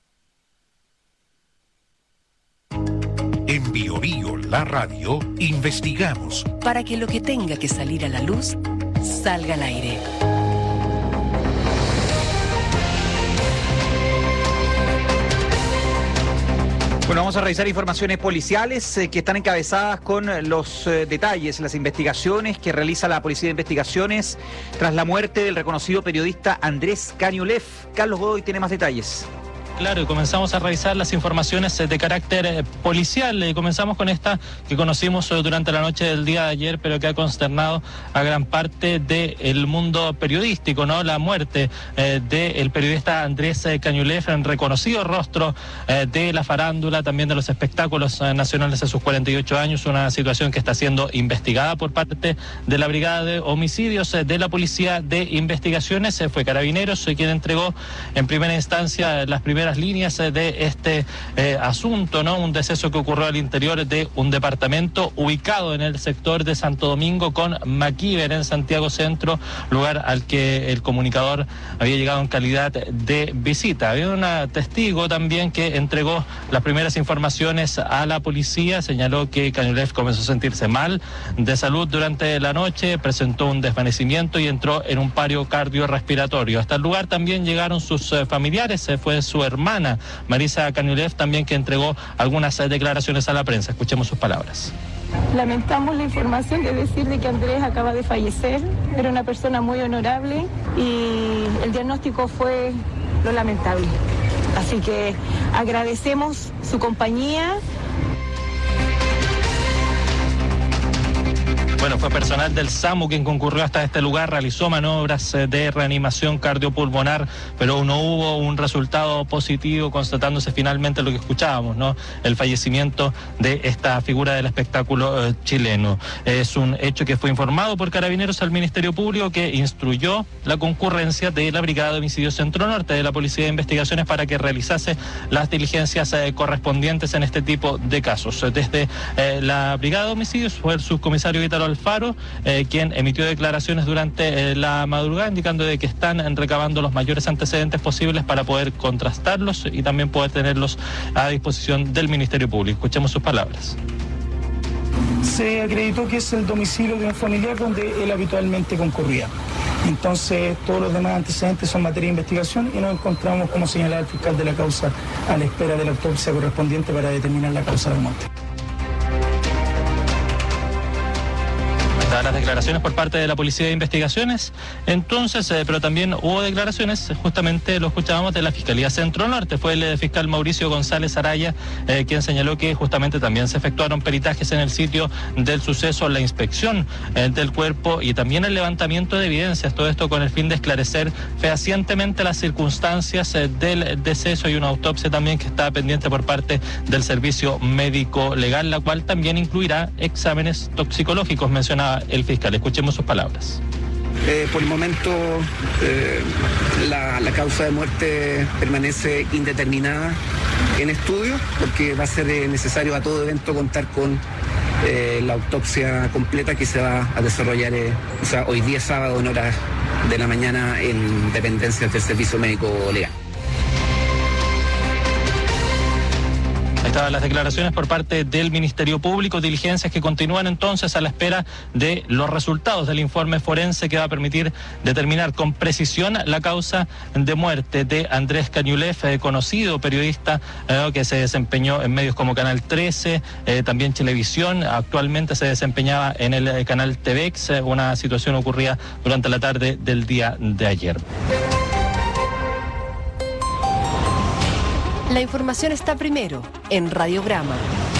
En Bio Bio, la radio, investigamos
para que lo que tenga que salir a la luz salga al aire.
Bueno, vamos a revisar informaciones policiales eh, que están encabezadas con los eh, detalles, las investigaciones que realiza la Policía de Investigaciones tras la muerte del reconocido periodista Andrés Cañulev. Carlos Godoy tiene más detalles.
Claro, y comenzamos a revisar las informaciones de carácter policial. Y comenzamos con esta que conocimos durante la noche del día de ayer, pero que ha consternado a gran parte del mundo periodístico, ¿no? La muerte eh, del periodista Andrés Cañulev, un reconocido rostro eh, de la farándula, también de los espectáculos eh, nacionales a sus cuarenta y ocho años, una situación que está siendo investigada por parte de la Brigada de Homicidios eh, de la Policía de Investigaciones. Eh, fue Carabineros eh, quien entregó en primera instancia las primeras líneas de este eh, asunto, ¿no? Un deceso que ocurrió al interior de un departamento ubicado en el sector de Santo Domingo con Maquiver en Santiago Centro, lugar al que el comunicador había llegado en calidad de visita. Había una testigo también que entregó las primeras informaciones a la policía, señaló que Cañulev comenzó a sentirse mal de salud durante la noche, presentó un desvanecimiento y entró en un paro cardiorrespiratorio. Hasta el lugar también llegaron sus eh, familiares, eh, fue su hermano hermana Marisa Cañulev también que entregó algunas declaraciones a la prensa. Escuchemos sus palabras.
Lamentamos la información de decir de que Andrés acaba de fallecer. Era una persona muy honorable y el diagnóstico fue lo lamentable. Así que agradecemos su compañía.
Bueno, fue personal del SAMU quien concurrió hasta este lugar, realizó maniobras de reanimación cardiopulmonar, pero no hubo un resultado positivo, constatándose finalmente lo que escuchábamos, ¿no? El fallecimiento de esta figura del espectáculo eh, chileno. Es un hecho que fue informado por Carabineros al Ministerio Público, que instruyó la concurrencia de la Brigada de Homicidios Centro Norte de la Policía de Investigaciones para que realizase las diligencias eh, correspondientes en este tipo de casos. Desde eh, la Brigada de Homicidios fue el subcomisario Ítalo Alfaro, eh, quien emitió declaraciones durante eh, la madrugada indicando de que están recabando los mayores antecedentes posibles para poder contrastarlos y también poder tenerlos a disposición del Ministerio Público. Escuchemos sus palabras.
se acreditó que es el domicilio de un familiar donde él habitualmente concurría. Entonces, todos los demás antecedentes son materia de investigación y nos encontramos, como señalaba el fiscal de la causa, a la espera de la autopsia correspondiente para determinar la causa de muerte.
Las declaraciones por parte de la Policía de Investigaciones, entonces, eh, pero también hubo declaraciones, justamente lo escuchábamos, de la Fiscalía Centro Norte. Fue el eh, fiscal Mauricio González Araya eh, quien señaló que justamente también se efectuaron peritajes en el sitio del suceso, la inspección eh, del cuerpo y también el levantamiento de evidencias, todo esto con el fin de esclarecer fehacientemente las circunstancias eh, del deceso, y una autopsia también que está pendiente por parte del Servicio Médico Legal, la cual también incluirá exámenes toxicológicos, mencionaba el fiscal. Escuchemos sus palabras.
Eh, por el momento eh, la, la causa de muerte permanece indeterminada en estudio, porque va a ser eh, necesario a todo evento contar con eh, la autopsia completa que se va a desarrollar eh, o sea, hoy día sábado en horas de la mañana en dependencias del Servicio Médico Legal.
Estaban las declaraciones por parte del Ministerio Público, diligencias que continúan entonces a la espera de los resultados del informe forense que va a permitir determinar con precisión la causa de muerte de Andrés Cañulef, eh, conocido periodista eh, que se desempeñó en medios como Canal trece, eh, también Televisión, actualmente se desempeñaba en el eh, canal T V X, eh, una situación ocurrida durante la tarde del día de ayer.
La información está primero en Radiograma.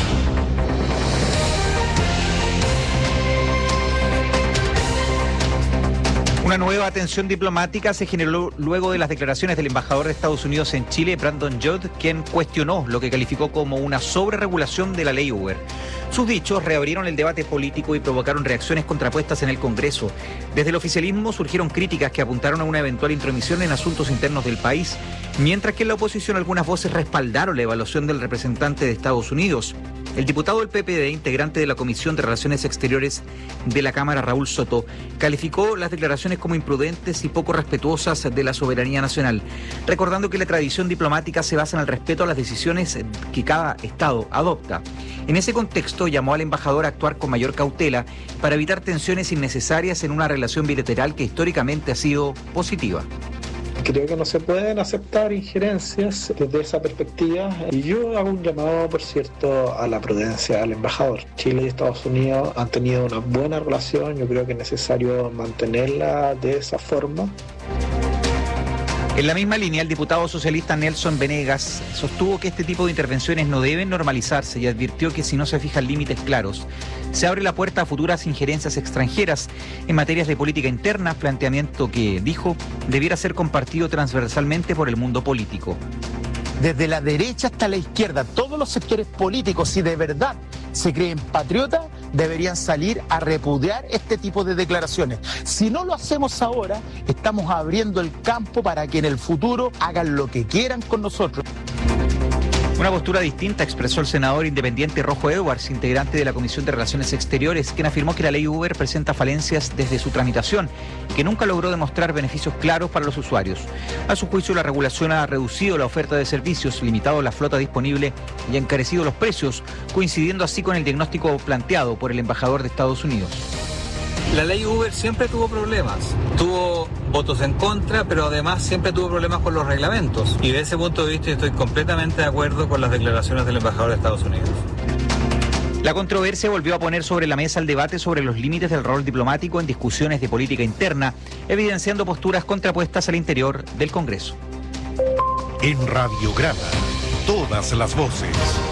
Una nueva tensión diplomática se generó luego de las declaraciones del embajador de Estados Unidos en Chile, Brandon Judd, quien cuestionó lo que calificó como una sobreregulación de la ley Uber. Sus dichos reabrieron el debate político y provocaron reacciones contrapuestas en el Congreso. Desde el oficialismo surgieron críticas que apuntaron a una eventual intromisión en asuntos internos del país, mientras que en la oposición algunas voces respaldaron la evaluación del representante de Estados Unidos. El diputado del P P D, integrante de la Comisión de Relaciones Exteriores de la Cámara, Raúl Soto, calificó las declaraciones como imprudentes y poco respetuosas de la soberanía nacional, recordando que la tradición diplomática se basa en el respeto a las decisiones que cada Estado adopta. En ese contexto, llamó al embajador a actuar con mayor cautela para evitar tensiones innecesarias en una relación bilateral que históricamente ha sido positiva.
Creo que no se pueden aceptar injerencias desde esa perspectiva, y yo hago un llamado, por cierto, a la prudencia al embajador. Chile y Estados Unidos han tenido una buena relación, yo creo que es necesario mantenerla de esa forma.
En la misma línea, el diputado socialista Nelson Venegas sostuvo que este tipo de intervenciones no deben normalizarse y advirtió que si no se fijan límites claros, se abre la puerta a futuras injerencias extranjeras en materias de política interna, planteamiento que, dijo, debiera ser compartido transversalmente por el mundo político.
Desde la derecha hasta la izquierda, todos los sectores políticos, si de verdad se creen patriotas, deberían salir a repudiar este tipo de declaraciones. Si no lo hacemos ahora, estamos abriendo el campo para que en el futuro hagan lo que quieran con nosotros.
Una postura distinta expresó el senador independiente Rojo Edwards, integrante de la Comisión de Relaciones Exteriores, quien afirmó que la ley Uber presenta falencias desde su tramitación, que nunca logró demostrar beneficios claros para los usuarios. A su juicio, la regulación ha reducido la oferta de servicios, limitado la flota disponible y encarecido los precios, coincidiendo así con el diagnóstico planteado por el embajador de Estados Unidos.
La ley Uber siempre tuvo problemas, tuvo votos en contra, pero además siempre tuvo problemas con los reglamentos. Y de ese punto de vista estoy completamente de acuerdo con las declaraciones del embajador de Estados Unidos.
La controversia volvió a poner sobre la mesa el debate sobre los límites del rol diplomático en discusiones de política interna, evidenciando posturas contrapuestas al interior del Congreso.
En Radiograma, todas las voces.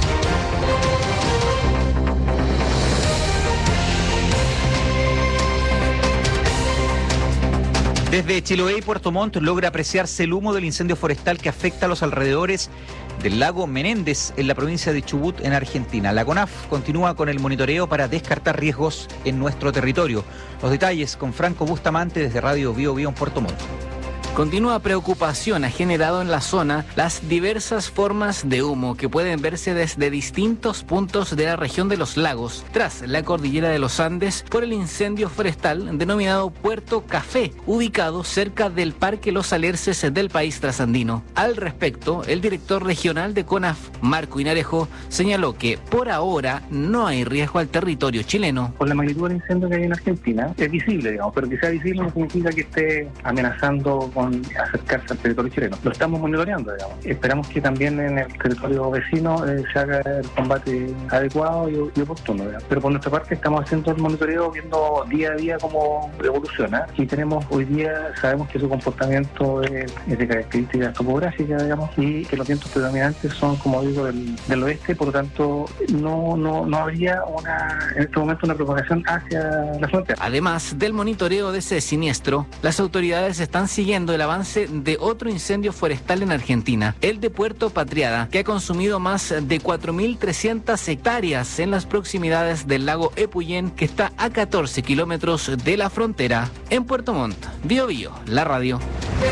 Desde Chiloé y Puerto Montt logra apreciarse el humo del incendio forestal que afecta a los alrededores del lago Menéndez en la provincia de Chubut, en Argentina. La CONAF continúa con el monitoreo para descartar riesgos en nuestro territorio. Los detalles con Franco Bustamante desde Radio Bio Bio en Puerto Montt.
Continúa preocupación ha generado en la zona las diversas formas de humo que pueden verse desde distintos puntos de la región de los lagos, tras la cordillera de los Andes, por el incendio forestal denominado Puerto Café, ubicado cerca del Parque Los Alerces del país trasandino. Al respecto, el director regional de CONAF, Marco Inarejo, señaló que por ahora no hay riesgo al territorio chileno.
Por la magnitud del incendio que hay en Argentina, es visible, digamos, pero que sea visible no significa que esté amenazando con acercarse al territorio chileno. Lo estamos monitoreando, digamos. Esperamos que también en el territorio vecino eh, se haga el combate adecuado y, y oportuno, digamos. Pero por nuestra parte estamos haciendo el monitoreo, viendo día a día cómo evoluciona. Y tenemos hoy día, sabemos que su comportamiento es, es de características topográficas, digamos, y que los vientos predominantes son, como digo, del, del oeste, por lo tanto no, no, no habría una, en este momento una propagación hacia la frontera.
Además del monitoreo de ese siniestro, las autoridades están siguiendo el avance de otro incendio forestal en Argentina, el de Puerto Patriada, que ha consumido más de cuatro mil trescientas hectáreas en las proximidades del lago Epuyén, que está a catorce kilómetros de la frontera. En Puerto Montt, Bio Bio, la radio.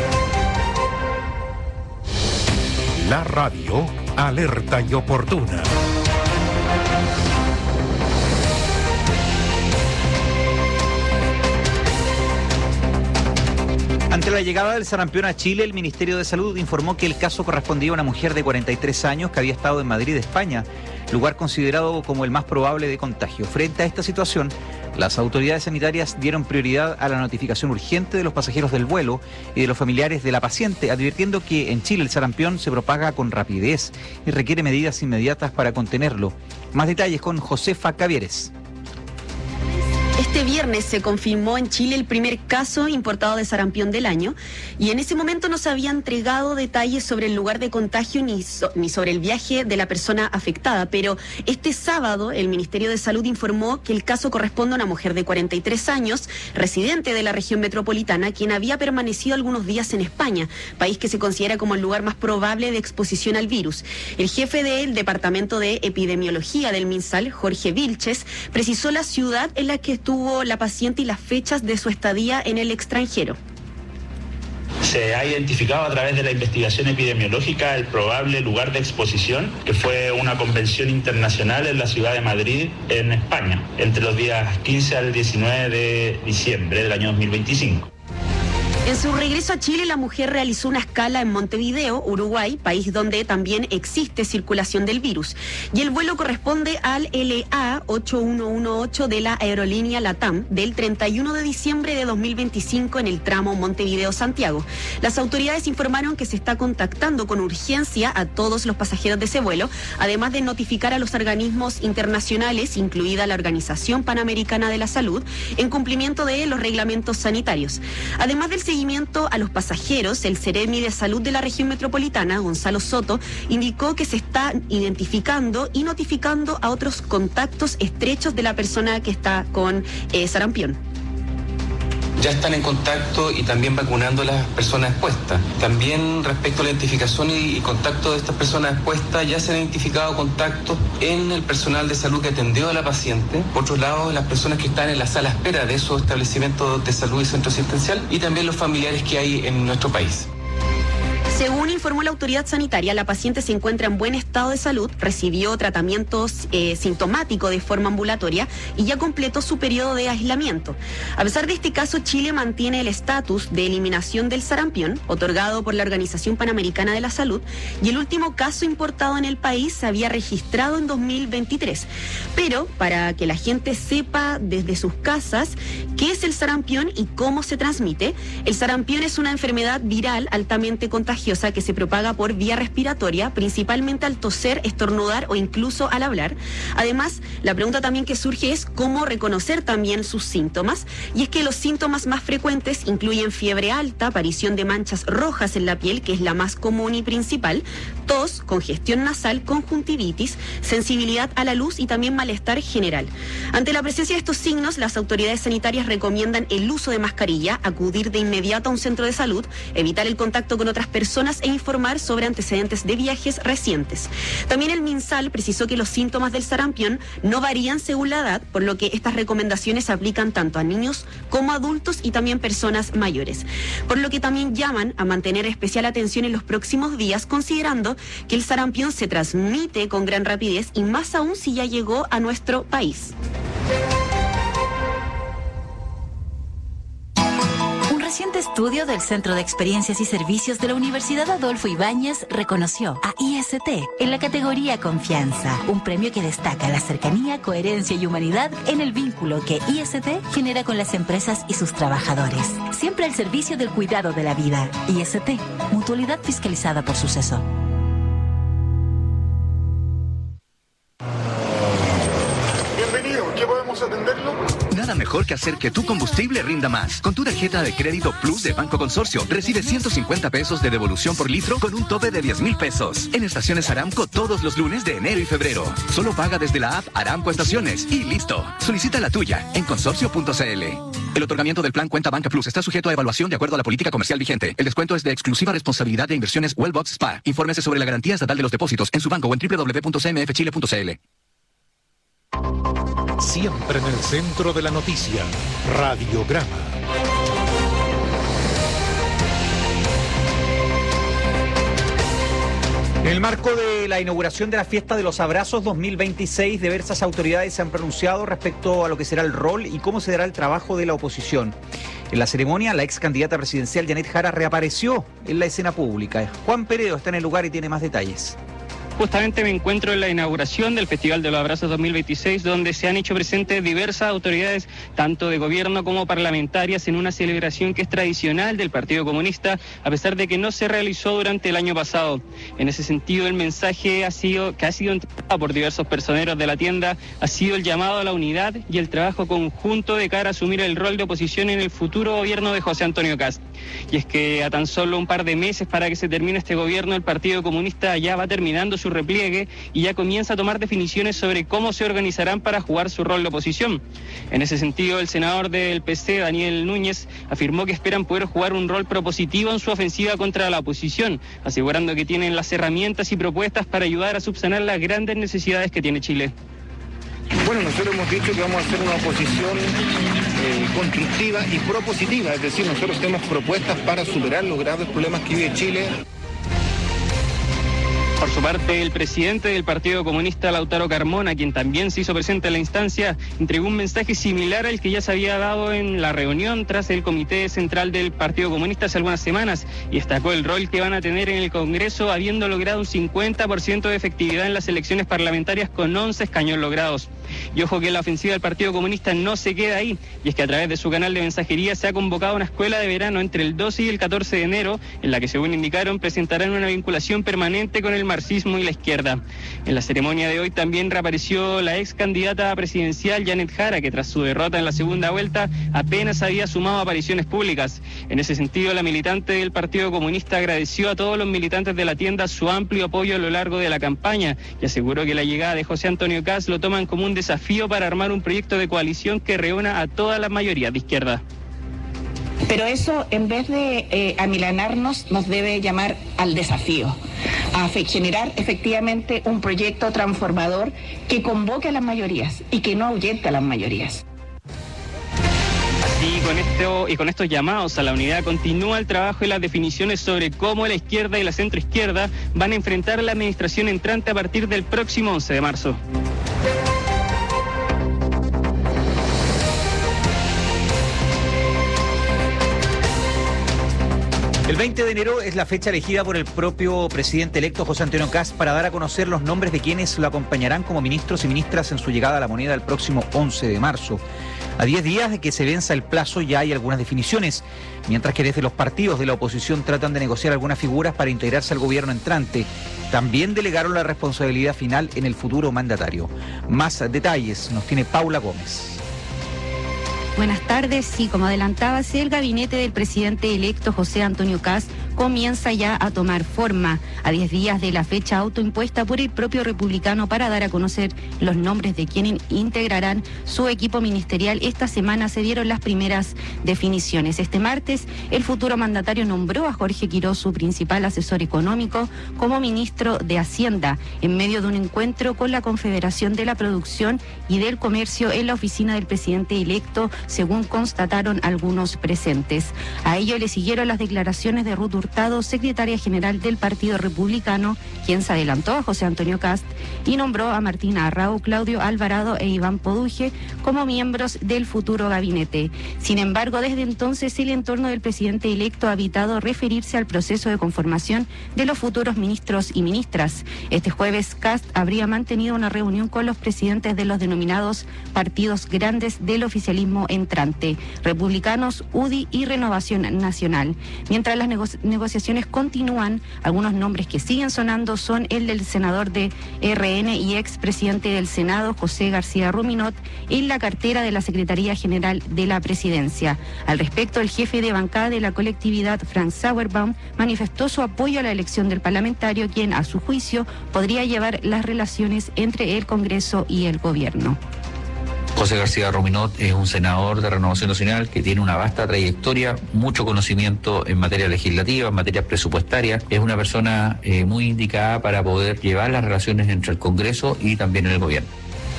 La radio, alerta y oportuna.
Ante la llegada del sarampión a Chile, el Ministerio de Salud informó que el caso correspondía a una mujer de cuarenta y tres años que había estado en Madrid, España, lugar considerado como el más probable de contagio. Frente a esta situación, las autoridades sanitarias dieron prioridad a la notificación urgente de los pasajeros del vuelo y de los familiares de la paciente, advirtiendo que en Chile el sarampión se propaga con rapidez y requiere medidas inmediatas para contenerlo. Más detalles con Josefa Cavieres.
Este viernes se confirmó en Chile el primer caso importado de sarampión del año y en ese momento no se había entregado detalles sobre el lugar de contagio ni, so, ni sobre el viaje de la persona afectada, pero este sábado el Ministerio de Salud informó que el caso corresponde a una mujer de cuarenta y tres años, residente de la región metropolitana, quien había permanecido algunos días en España, país que se considera como el lugar más probable de exposición al virus. El jefe del Departamento de Epidemiología del MinSal, Jorge Vilches, precisó la ciudad en la que tuvo la paciente y las fechas de su estadía en el extranjero.
Se ha identificado a través de la investigación epidemiológica el probable lugar de exposición, que fue una convención internacional en la ciudad de Madrid, en España, entre los días quince al diecinueve de diciembre del año dos mil veinticinco.
En su regreso a Chile, la mujer realizó una escala en Montevideo, Uruguay, país donde también existe circulación del virus. Y el vuelo corresponde al L A ocho uno uno ocho de la aerolínea LATAM del treinta y uno de diciembre de dos mil veinticinco en el tramo Montevideo-Santiago. Las autoridades informaron que se está contactando con urgencia a todos los pasajeros de ese vuelo, además de notificar a los organismos internacionales, incluida la Organización Panamericana de la Salud, en cumplimiento de los reglamentos sanitarios. Además del seguimiento a los pasajeros, el Seremi de Salud de la región metropolitana, Gonzalo Soto, indicó que se está identificando y notificando a otros contactos estrechos de la persona que está con eh, sarampión.
Ya están en contacto y también vacunando a las personas expuestas. También respecto a la identificación y, y contacto de estas personas expuestas, ya se han identificado contactos en el personal de salud que atendió a la paciente. Por otro lado, las personas que están en la sala espera de esos establecimientos de salud y centro asistencial, y también los familiares que hay en nuestro país.
Según informó la autoridad sanitaria, la paciente se encuentra en buen estado de salud, recibió tratamientos eh, sintomáticos de forma ambulatoria y ya completó su periodo de aislamiento. A pesar de este caso, Chile mantiene el estatus de eliminación del sarampión, otorgado por la Organización Panamericana de la Salud, y el último caso importado en el país se había registrado en dos mil veintitrés. Pero, para que la gente sepa desde sus casas qué es el sarampión y cómo se transmite, el sarampión es una enfermedad viral altamente contagiosa que se propaga por vía respiratoria, principalmente al toser, estornudar o incluso al hablar. Además, la pregunta también que surge es cómo reconocer también sus síntomas, y es que los síntomas más frecuentes incluyen fiebre alta, aparición de manchas rojas en la piel, que es la más común y principal, tos, congestión nasal, conjuntivitis, sensibilidad a la luz y también malestar general. Ante la presencia de estos signos, las autoridades sanitarias recomiendan el uso de mascarilla, acudir de inmediato a un centro de salud, evitar el contacto con otras personas personas e informar sobre antecedentes de viajes recientes. También el MinSal precisó que los síntomas del sarampión no varían según la edad, por lo que estas recomendaciones se aplican tanto a niños como a adultos y también personas mayores. Por lo que también llaman a mantener especial atención en los próximos días, considerando que el sarampión se transmite con gran rapidez y más aún si ya llegó a nuestro país.
Un reciente estudio del Centro de Experiencias y Servicios de la Universidad Adolfo Ibáñez reconoció a I S T en la categoría Confianza, un premio que destaca la cercanía, coherencia y humanidad en el vínculo que I S T genera con las empresas y sus trabajadores. Siempre al servicio del cuidado de la vida. I S T, mutualidad fiscalizada por Suceso.
Bienvenido, ¿qué podemos atenderlo?
Nada mejor que hacer que tu combustible rinda más. Con tu tarjeta de crédito Plus de Banco Consorcio, recibes ciento cincuenta pesos de devolución por litro con un tope de diez mil pesos. En estaciones Aramco todos los lunes de enero y febrero. Solo paga desde la app Aramco Estaciones y listo. Solicita la tuya en consorcio punto c l. El otorgamiento del plan Cuenta Banca Plus está sujeto a evaluación de acuerdo a la política comercial vigente. El descuento es de exclusiva responsabilidad de Inversiones Wellbox Spa. Infórmese sobre la garantía estatal de los depósitos en su banco o en doble u doble u doble u punto c m f chile punto c l.
Siempre en el centro de la noticia, Radiograma.
En el marco de la inauguración de la Fiesta de los Abrazos dos mil veintiséis, diversas autoridades se han pronunciado respecto a lo que será el rol y cómo se dará el trabajo de la oposición. En la ceremonia, la ex candidata presidencial Janet Jara reapareció en la escena pública. Juan Peredo está en el lugar y tiene más detalles.
Justamente me encuentro en la inauguración del Festival de los Abrazos dos mil veintiséis, donde se han hecho presentes diversas autoridades, tanto de gobierno como parlamentarias, en una celebración que es tradicional del Partido Comunista, a pesar de que no se realizó durante el año pasado. En ese sentido, el mensaje ha sido, que ha sido entregado por diversos personeros de la tienda, ha sido el llamado a la unidad y el trabajo conjunto de cara a asumir el rol de oposición en el futuro gobierno de José Antonio Kast. Y es que a tan solo un par de meses para que se termine este gobierno, el Partido Comunista ya va terminando su repliegue y ya comienza a tomar definiciones sobre cómo se organizarán para jugar su rol de oposición. En ese sentido, el senador del P C, Daniel Núñez, afirmó que esperan poder jugar un rol propositivo en su ofensiva contra la oposición, asegurando que tienen las herramientas y propuestas para ayudar a subsanar las grandes necesidades que tiene Chile.
Bueno, nosotros hemos dicho que vamos a hacer una oposición eh, constructiva y propositiva, es decir, nosotros tenemos propuestas para superar los graves problemas que vive Chile.
Por su parte, el presidente del Partido Comunista, Lautaro Carmona, quien también se hizo presente en la instancia, entregó un mensaje similar al que ya se había dado en la reunión tras el Comité Central del Partido Comunista hace algunas semanas, y destacó el rol que van a tener en el Congreso, habiendo logrado un cincuenta por ciento de efectividad en las elecciones parlamentarias con once escaños logrados. Y ojo que la ofensiva del Partido Comunista no se queda ahí, y es que a través de su canal de mensajería se ha convocado una escuela de verano entre el doce y el catorce de enero, en la que, según indicaron, presentarán una vinculación permanente con el marxismo y la izquierda. En la ceremonia de hoy también reapareció la ex candidata presidencial Janet Jara, que tras su derrota en la segunda vuelta apenas había sumado apariciones públicas. En ese sentido, la militante del Partido Comunista agradeció a todos los militantes de la tienda su amplio apoyo a lo largo de la campaña y aseguró que la llegada de José Antonio Kast lo toman como un desafío para armar un proyecto de coalición que reúna a todas las mayorías de izquierda.
Pero eso, en vez de eh, amilanarnos, nos debe llamar al desafío, a generar efectivamente un proyecto transformador que convoque a las mayorías y que no ahuyente a las mayorías.
Así, con esto y con estos llamados a la unidad, continúa el trabajo y las definiciones sobre cómo la izquierda y la centroizquierda van a enfrentar la administración entrante a partir del próximo once de marzo.
El veinte de enero es la fecha elegida por el propio presidente electo José Antonio Kast para dar a conocer los nombres de quienes lo acompañarán como ministros y ministras en su llegada a la moneda el próximo once de marzo. A diez días de que se venza el plazo ya hay algunas definiciones, mientras que desde los partidos de la oposición tratan de negociar algunas figuras para integrarse al gobierno entrante. También delegaron la responsabilidad final en el futuro mandatario. Más detalles nos tiene Paula Gómez.
Buenas tardes. Sí, como adelantábase, el gabinete del presidente electo José Antonio Kast
comienza ya a tomar forma. A diez días de la fecha autoimpuesta por el propio republicano para dar a conocer los nombres de quienes integrarán su equipo ministerial, esta semana se dieron las primeras definiciones. Este martes, el futuro mandatario nombró a Jorge Quirós, su principal asesor económico, como ministro de Hacienda, en medio de un encuentro con la Confederación de la Producción y del Comercio en la oficina del presidente electo, según constataron algunos presentes. A ello le siguieron las declaraciones de Ruth Hurtado, secretaria general del Partido Republicano, quien se adelantó a José Antonio Kast y nombró a Martina Arrau, Claudio Alvarado e Iván Poduje como miembros del futuro gabinete. Sin embargo, desde entonces el entorno del presidente electo ha evitado referirse al proceso de conformación de los futuros ministros y ministras. Este jueves, Kast habría mantenido una reunión con los presidentes de los denominados partidos grandes del oficialismo entrante, Republicanos, U D I y Renovación Nacional. Mientras las nego- negociaciones continúan, algunos nombres que siguen sonando son el del senador de R N y expresidente del Senado, José García Ruminot, en la cartera de la Secretaría General de la Presidencia. Al respecto, el jefe de bancada de la colectividad, Frank Sauerbaum, manifestó su apoyo a la elección del parlamentario, quien, a su juicio, podría llevar las relaciones entre el Congreso y el gobierno.
José García Ruminot es un senador de Renovación Nacional que tiene una vasta trayectoria, mucho conocimiento en materia legislativa, en materia presupuestaria. Es una persona eh, muy indicada para poder llevar las relaciones entre el Congreso y también el gobierno.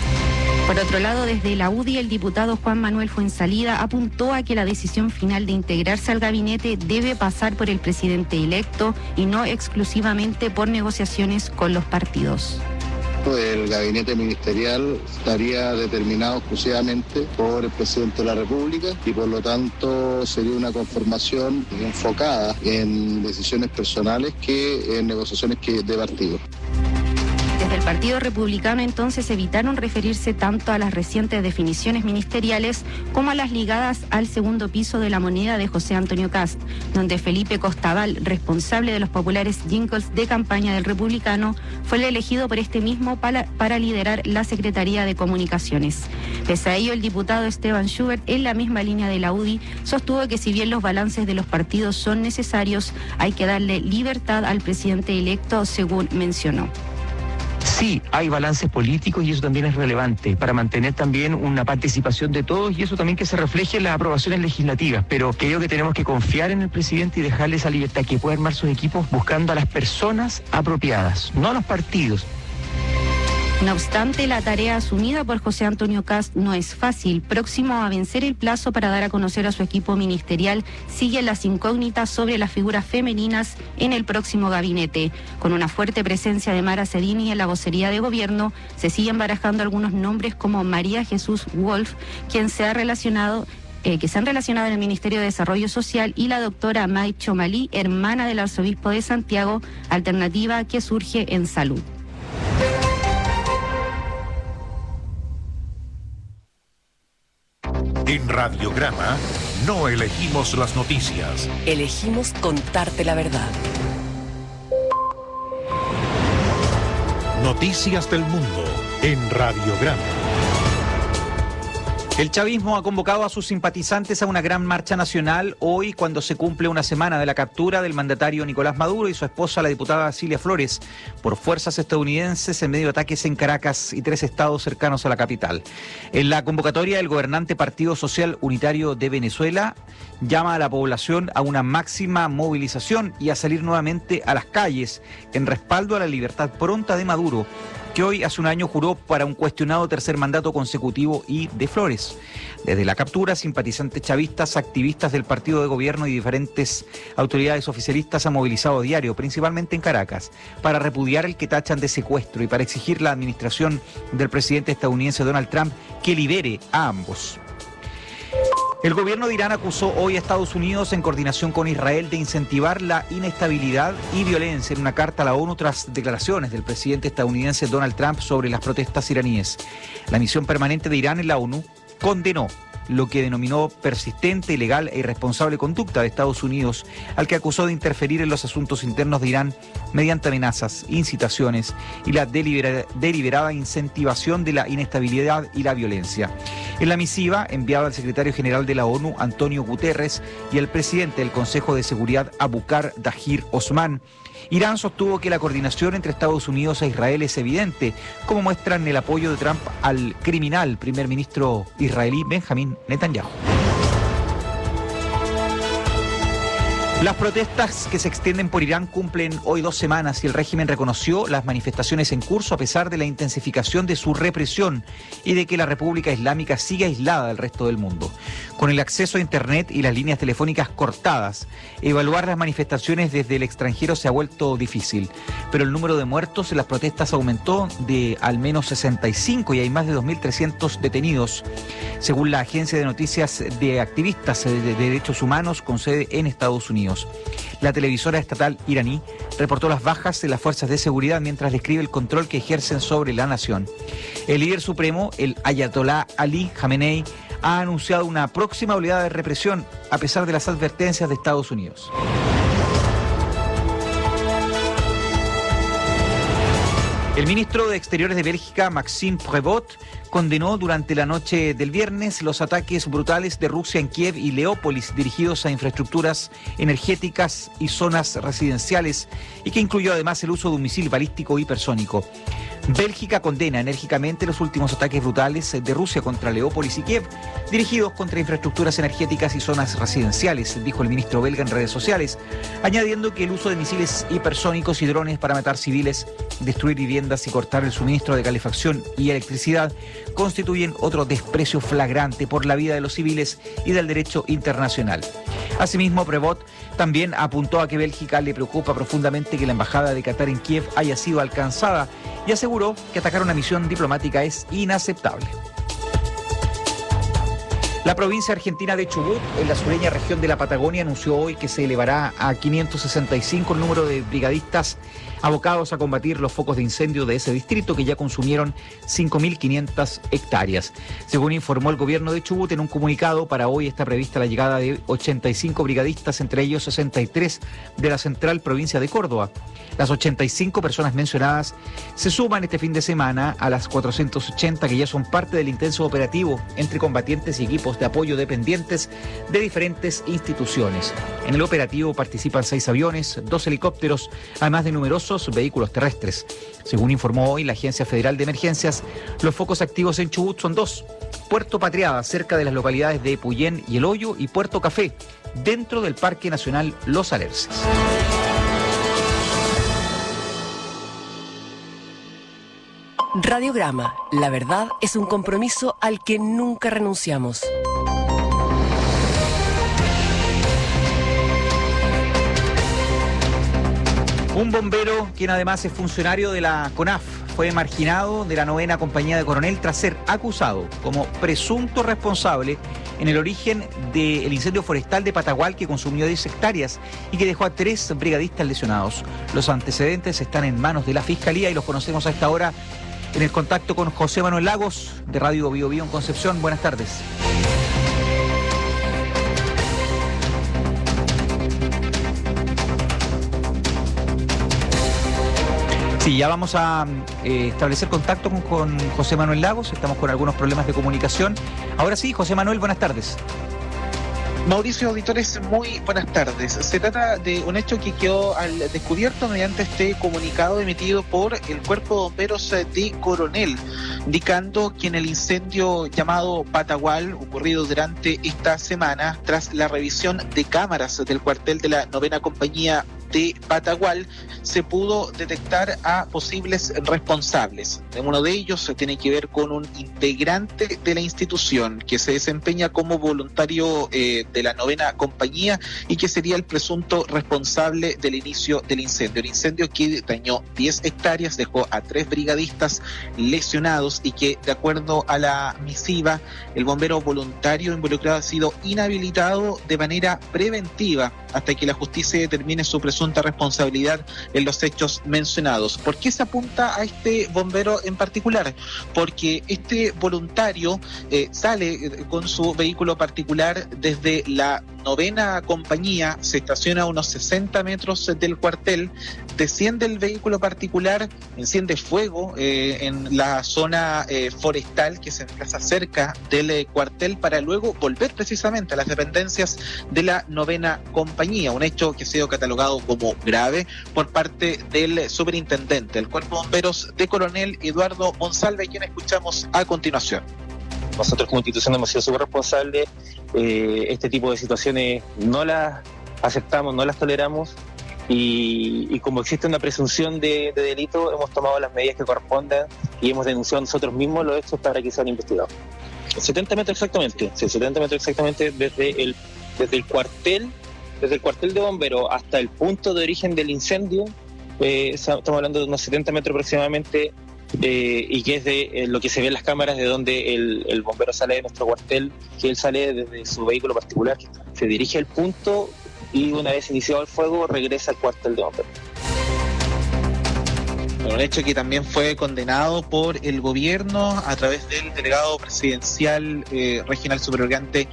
Por otro lado, desde la U D I, el diputado Juan Manuel Fuenzalida apuntó a que la decisión final de integrarse al gabinete debe pasar por el presidente electo y no exclusivamente por negociaciones con los partidos.
El gabinete ministerial estaría determinado exclusivamente por el presidente de la República y por lo tanto sería una conformación enfocada en decisiones personales que en negociaciones que de partido.
Desde el Partido Republicano entonces evitaron referirse tanto a las recientes definiciones ministeriales como a las ligadas al segundo piso de la moneda de José Antonio Kast, donde Felipe Costabal, responsable de los populares jingles de campaña del Republicano, fue el elegido por este mismo para, para liderar la Secretaría de Comunicaciones. Pese a ello, el diputado Esteban Schubert, en la misma línea de la U D I, sostuvo que si bien los balances de los partidos son necesarios, hay que darle libertad al presidente electo, según mencionó.
Sí, hay balances políticos y eso también es relevante para mantener también una participación de todos y eso también que se refleje en las aprobaciones legislativas, pero creo que tenemos que confiar en el presidente y dejarle esa libertad que pueda armar sus equipos buscando a las personas apropiadas, no a los partidos.
No obstante, la tarea asumida por José Antonio Kast no es fácil. Próximo a vencer el plazo para dar a conocer a su equipo ministerial, siguen las incógnitas sobre las figuras femeninas en el próximo gabinete. Con una fuerte presencia de Mara Cedini en la vocería de gobierno, se siguen barajando algunos nombres como María Jesús Wolf, quien se ha relacionado Eh, que se han relacionado en el Ministerio de Desarrollo Social, y la doctora May Chomalí, hermana del arzobispo de Santiago, alternativa que surge en salud.
En Radiograma no elegimos las noticias.
Elegimos contarte la verdad.
Noticias del mundo en Radiograma.
El chavismo ha convocado a sus simpatizantes a una gran marcha nacional hoy, cuando se cumple una semana de la captura del mandatario Nicolás Maduro y su esposa, la diputada Cilia Flores, por fuerzas estadounidenses en medio de ataques en Caracas y tres estados cercanos a la capital. En la convocatoria, el gobernante Partido Social Unitario de Venezuela llama a la población a una máxima movilización y a salir nuevamente a las calles en respaldo a la libertad pronta de Maduro, que hoy hace un año juró para un cuestionado tercer mandato consecutivo, y de Flores. Desde la captura, simpatizantes chavistas, activistas del partido de gobierno y diferentes autoridades oficialistas han movilizado a diario, principalmente en Caracas, para repudiar el que tachan de secuestro y para exigir la administración del presidente estadounidense Donald Trump que libere a ambos. El gobierno de Irán acusó hoy a Estados Unidos, en coordinación con Israel, de incentivar la inestabilidad y violencia en una carta a la ONU tras declaraciones del presidente estadounidense Donald Trump sobre las protestas iraníes. La misión permanente de Irán en la ONU condenó lo que denominó persistente, ilegal e irresponsable conducta de Estados Unidos, al que acusó de interferir en los asuntos internos de Irán mediante amenazas, incitaciones y la delibera- deliberada incentivación de la inestabilidad y la violencia. En la misiva, enviada al secretario general de la ONU, Antonio Guterres, y al presidente del Consejo de Seguridad, Abukar Dahir Osman, Irán sostuvo que la coordinación entre Estados Unidos e Israel es evidente, como muestran el apoyo de Trump al criminal primer ministro israelí Benjamín Netanyahu. Las protestas que se extienden por Irán cumplen hoy dos semanas y el régimen reconoció las manifestaciones en curso a pesar de la intensificación de su represión y de que la República Islámica sigue aislada del resto del mundo. Con el acceso a Internet y las líneas telefónicas cortadas, evaluar las manifestaciones desde el extranjero se ha vuelto difícil, pero el número de muertos en las protestas aumentó de al menos sesenta y cinco y hay más de dos mil trescientos detenidos, según la agencia de noticias de activistas de derechos humanos con sede en Estados Unidos. La televisora estatal iraní reportó las bajas de las fuerzas de seguridad mientras describe el control que ejercen sobre la nación. El líder supremo, el Ayatolá Ali Khamenei, ha anunciado una próxima oleada de represión a pesar de las advertencias de Estados Unidos. El ministro de Exteriores de Bélgica, Maxime Prévost, condenó durante la noche del viernes los ataques brutales de Rusia en Kiev y Leópolis dirigidos a infraestructuras energéticas y zonas residenciales y que incluyó además el uso de un misil balístico hipersónico. Bélgica condena enérgicamente los últimos ataques brutales de Rusia contra Leópolis y Kiev, dirigidos contra infraestructuras energéticas y zonas residenciales, dijo el ministro belga en redes sociales, añadiendo que el uso de misiles hipersónicos y drones para matar civiles, destruir viviendas y cortar el suministro de calefacción y electricidad constituyen otro desprecio flagrante por la vida de los civiles y del derecho internacional. Asimismo, Prévost también apuntó a que Bélgica le preocupa profundamente que la embajada de Qatar en Kiev haya sido alcanzada y aseguró que atacar una misión diplomática es inaceptable. La provincia argentina de Chubut, en la sureña región de la Patagonia, anunció hoy que se elevará a quinientos sesenta y cinco el número de brigadistas abocados a combatir los focos de incendio de ese distrito que ya consumieron cinco mil quinientas hectáreas. Según informó el gobierno de Chubut en un comunicado, para hoy está prevista la llegada de ochenta y cinco brigadistas, entre ellos sesenta y tres de la central provincia de Córdoba. Las ochenta y cinco personas mencionadas se suman este fin de semana a las cuatrocientas ochenta que ya son parte del intenso operativo entre combatientes y equipos de apoyo dependientes de diferentes instituciones. En el operativo participan seis aviones, dos helicópteros, además de numerosos vehículos terrestres. Según informó hoy la Agencia Federal de Emergencias, los focos activos en Chubut son dos: Puerto Patriada, cerca de las localidades de Puyén y El Hoyo, y Puerto Café, dentro del Parque Nacional Los Alerces.
Radiograma, la verdad es un compromiso al que nunca renunciamos.
Un bombero, quien además es funcionario de la CONAF, fue marginado de la novena compañía de Coronel tras ser acusado como presunto responsable en el origen del incendio forestal de Patagual que consumió diez hectáreas y que dejó a tres brigadistas lesionados. Los antecedentes están en manos de la Fiscalía y los conocemos a esta hora en el contacto con José Manuel Lagos, de Radio Bio Bio en Concepción. Buenas tardes. Sí, ya vamos a eh, establecer contacto con, con José Manuel Lagos. Estamos con algunos problemas de comunicación. Ahora sí, José Manuel, buenas tardes.
Mauricio, auditores, muy buenas tardes. Se trata de un hecho que quedó al descubierto mediante este comunicado emitido por el Cuerpo de Bomberos de Coronel, indicando que en el incendio llamado Patagual, ocurrido durante esta semana, tras la revisión de cámaras del cuartel de la novena compañía de Patagual, se pudo detectar a posibles responsables. Uno de ellos tiene que ver con un integrante de la institución que se desempeña como voluntario eh, de la novena compañía y que sería el presunto responsable del inicio del incendio. El incendio que dañó diez hectáreas, dejó a tres brigadistas lesionados y que, de acuerdo a la misiva, el bombero voluntario involucrado ha sido inhabilitado de manera preventiva hasta que la justicia determine su presunta responsabilidad en los hechos mencionados. ¿Por qué se apunta a este bombero en particular? Porque este voluntario eh, sale con su vehículo particular desde la novena compañía, se estaciona a unos sesenta metros del cuartel, desciende el vehículo particular, enciende fuego eh, en la zona eh, forestal que se emplaza cerca del eh, cuartel para luego volver precisamente a las dependencias de la novena compañía, un hecho que ha sido catalogado como grave por parte del superintendente del Cuerpo de Bomberos de Coronel, Eduardo Monsalve, quien escuchamos a continuación.
Nosotros como institución hemos sido súper responsables, eh, este tipo de situaciones no las aceptamos, no las toleramos y, y como existe una presunción de, de delito, hemos tomado las medidas que correspondan y hemos denunciado nosotros mismos los hechos para que sean investigados. setenta metros exactamente, sí, setenta metros exactamente desde el, desde el cuartel, desde el cuartel de bomberos hasta el punto de origen del incendio, eh, estamos hablando de unos setenta metros aproximadamente. Eh, y que es de eh, lo que se ve en las cámaras de donde el, el bombero sale de nuestro cuartel, que él sale desde su vehículo particular, se dirige al punto y una vez iniciado el fuego regresa al cuartel de bomberos.
Un hecho que también fue condenado por el gobierno a través del delegado presidencial eh, regional superorgante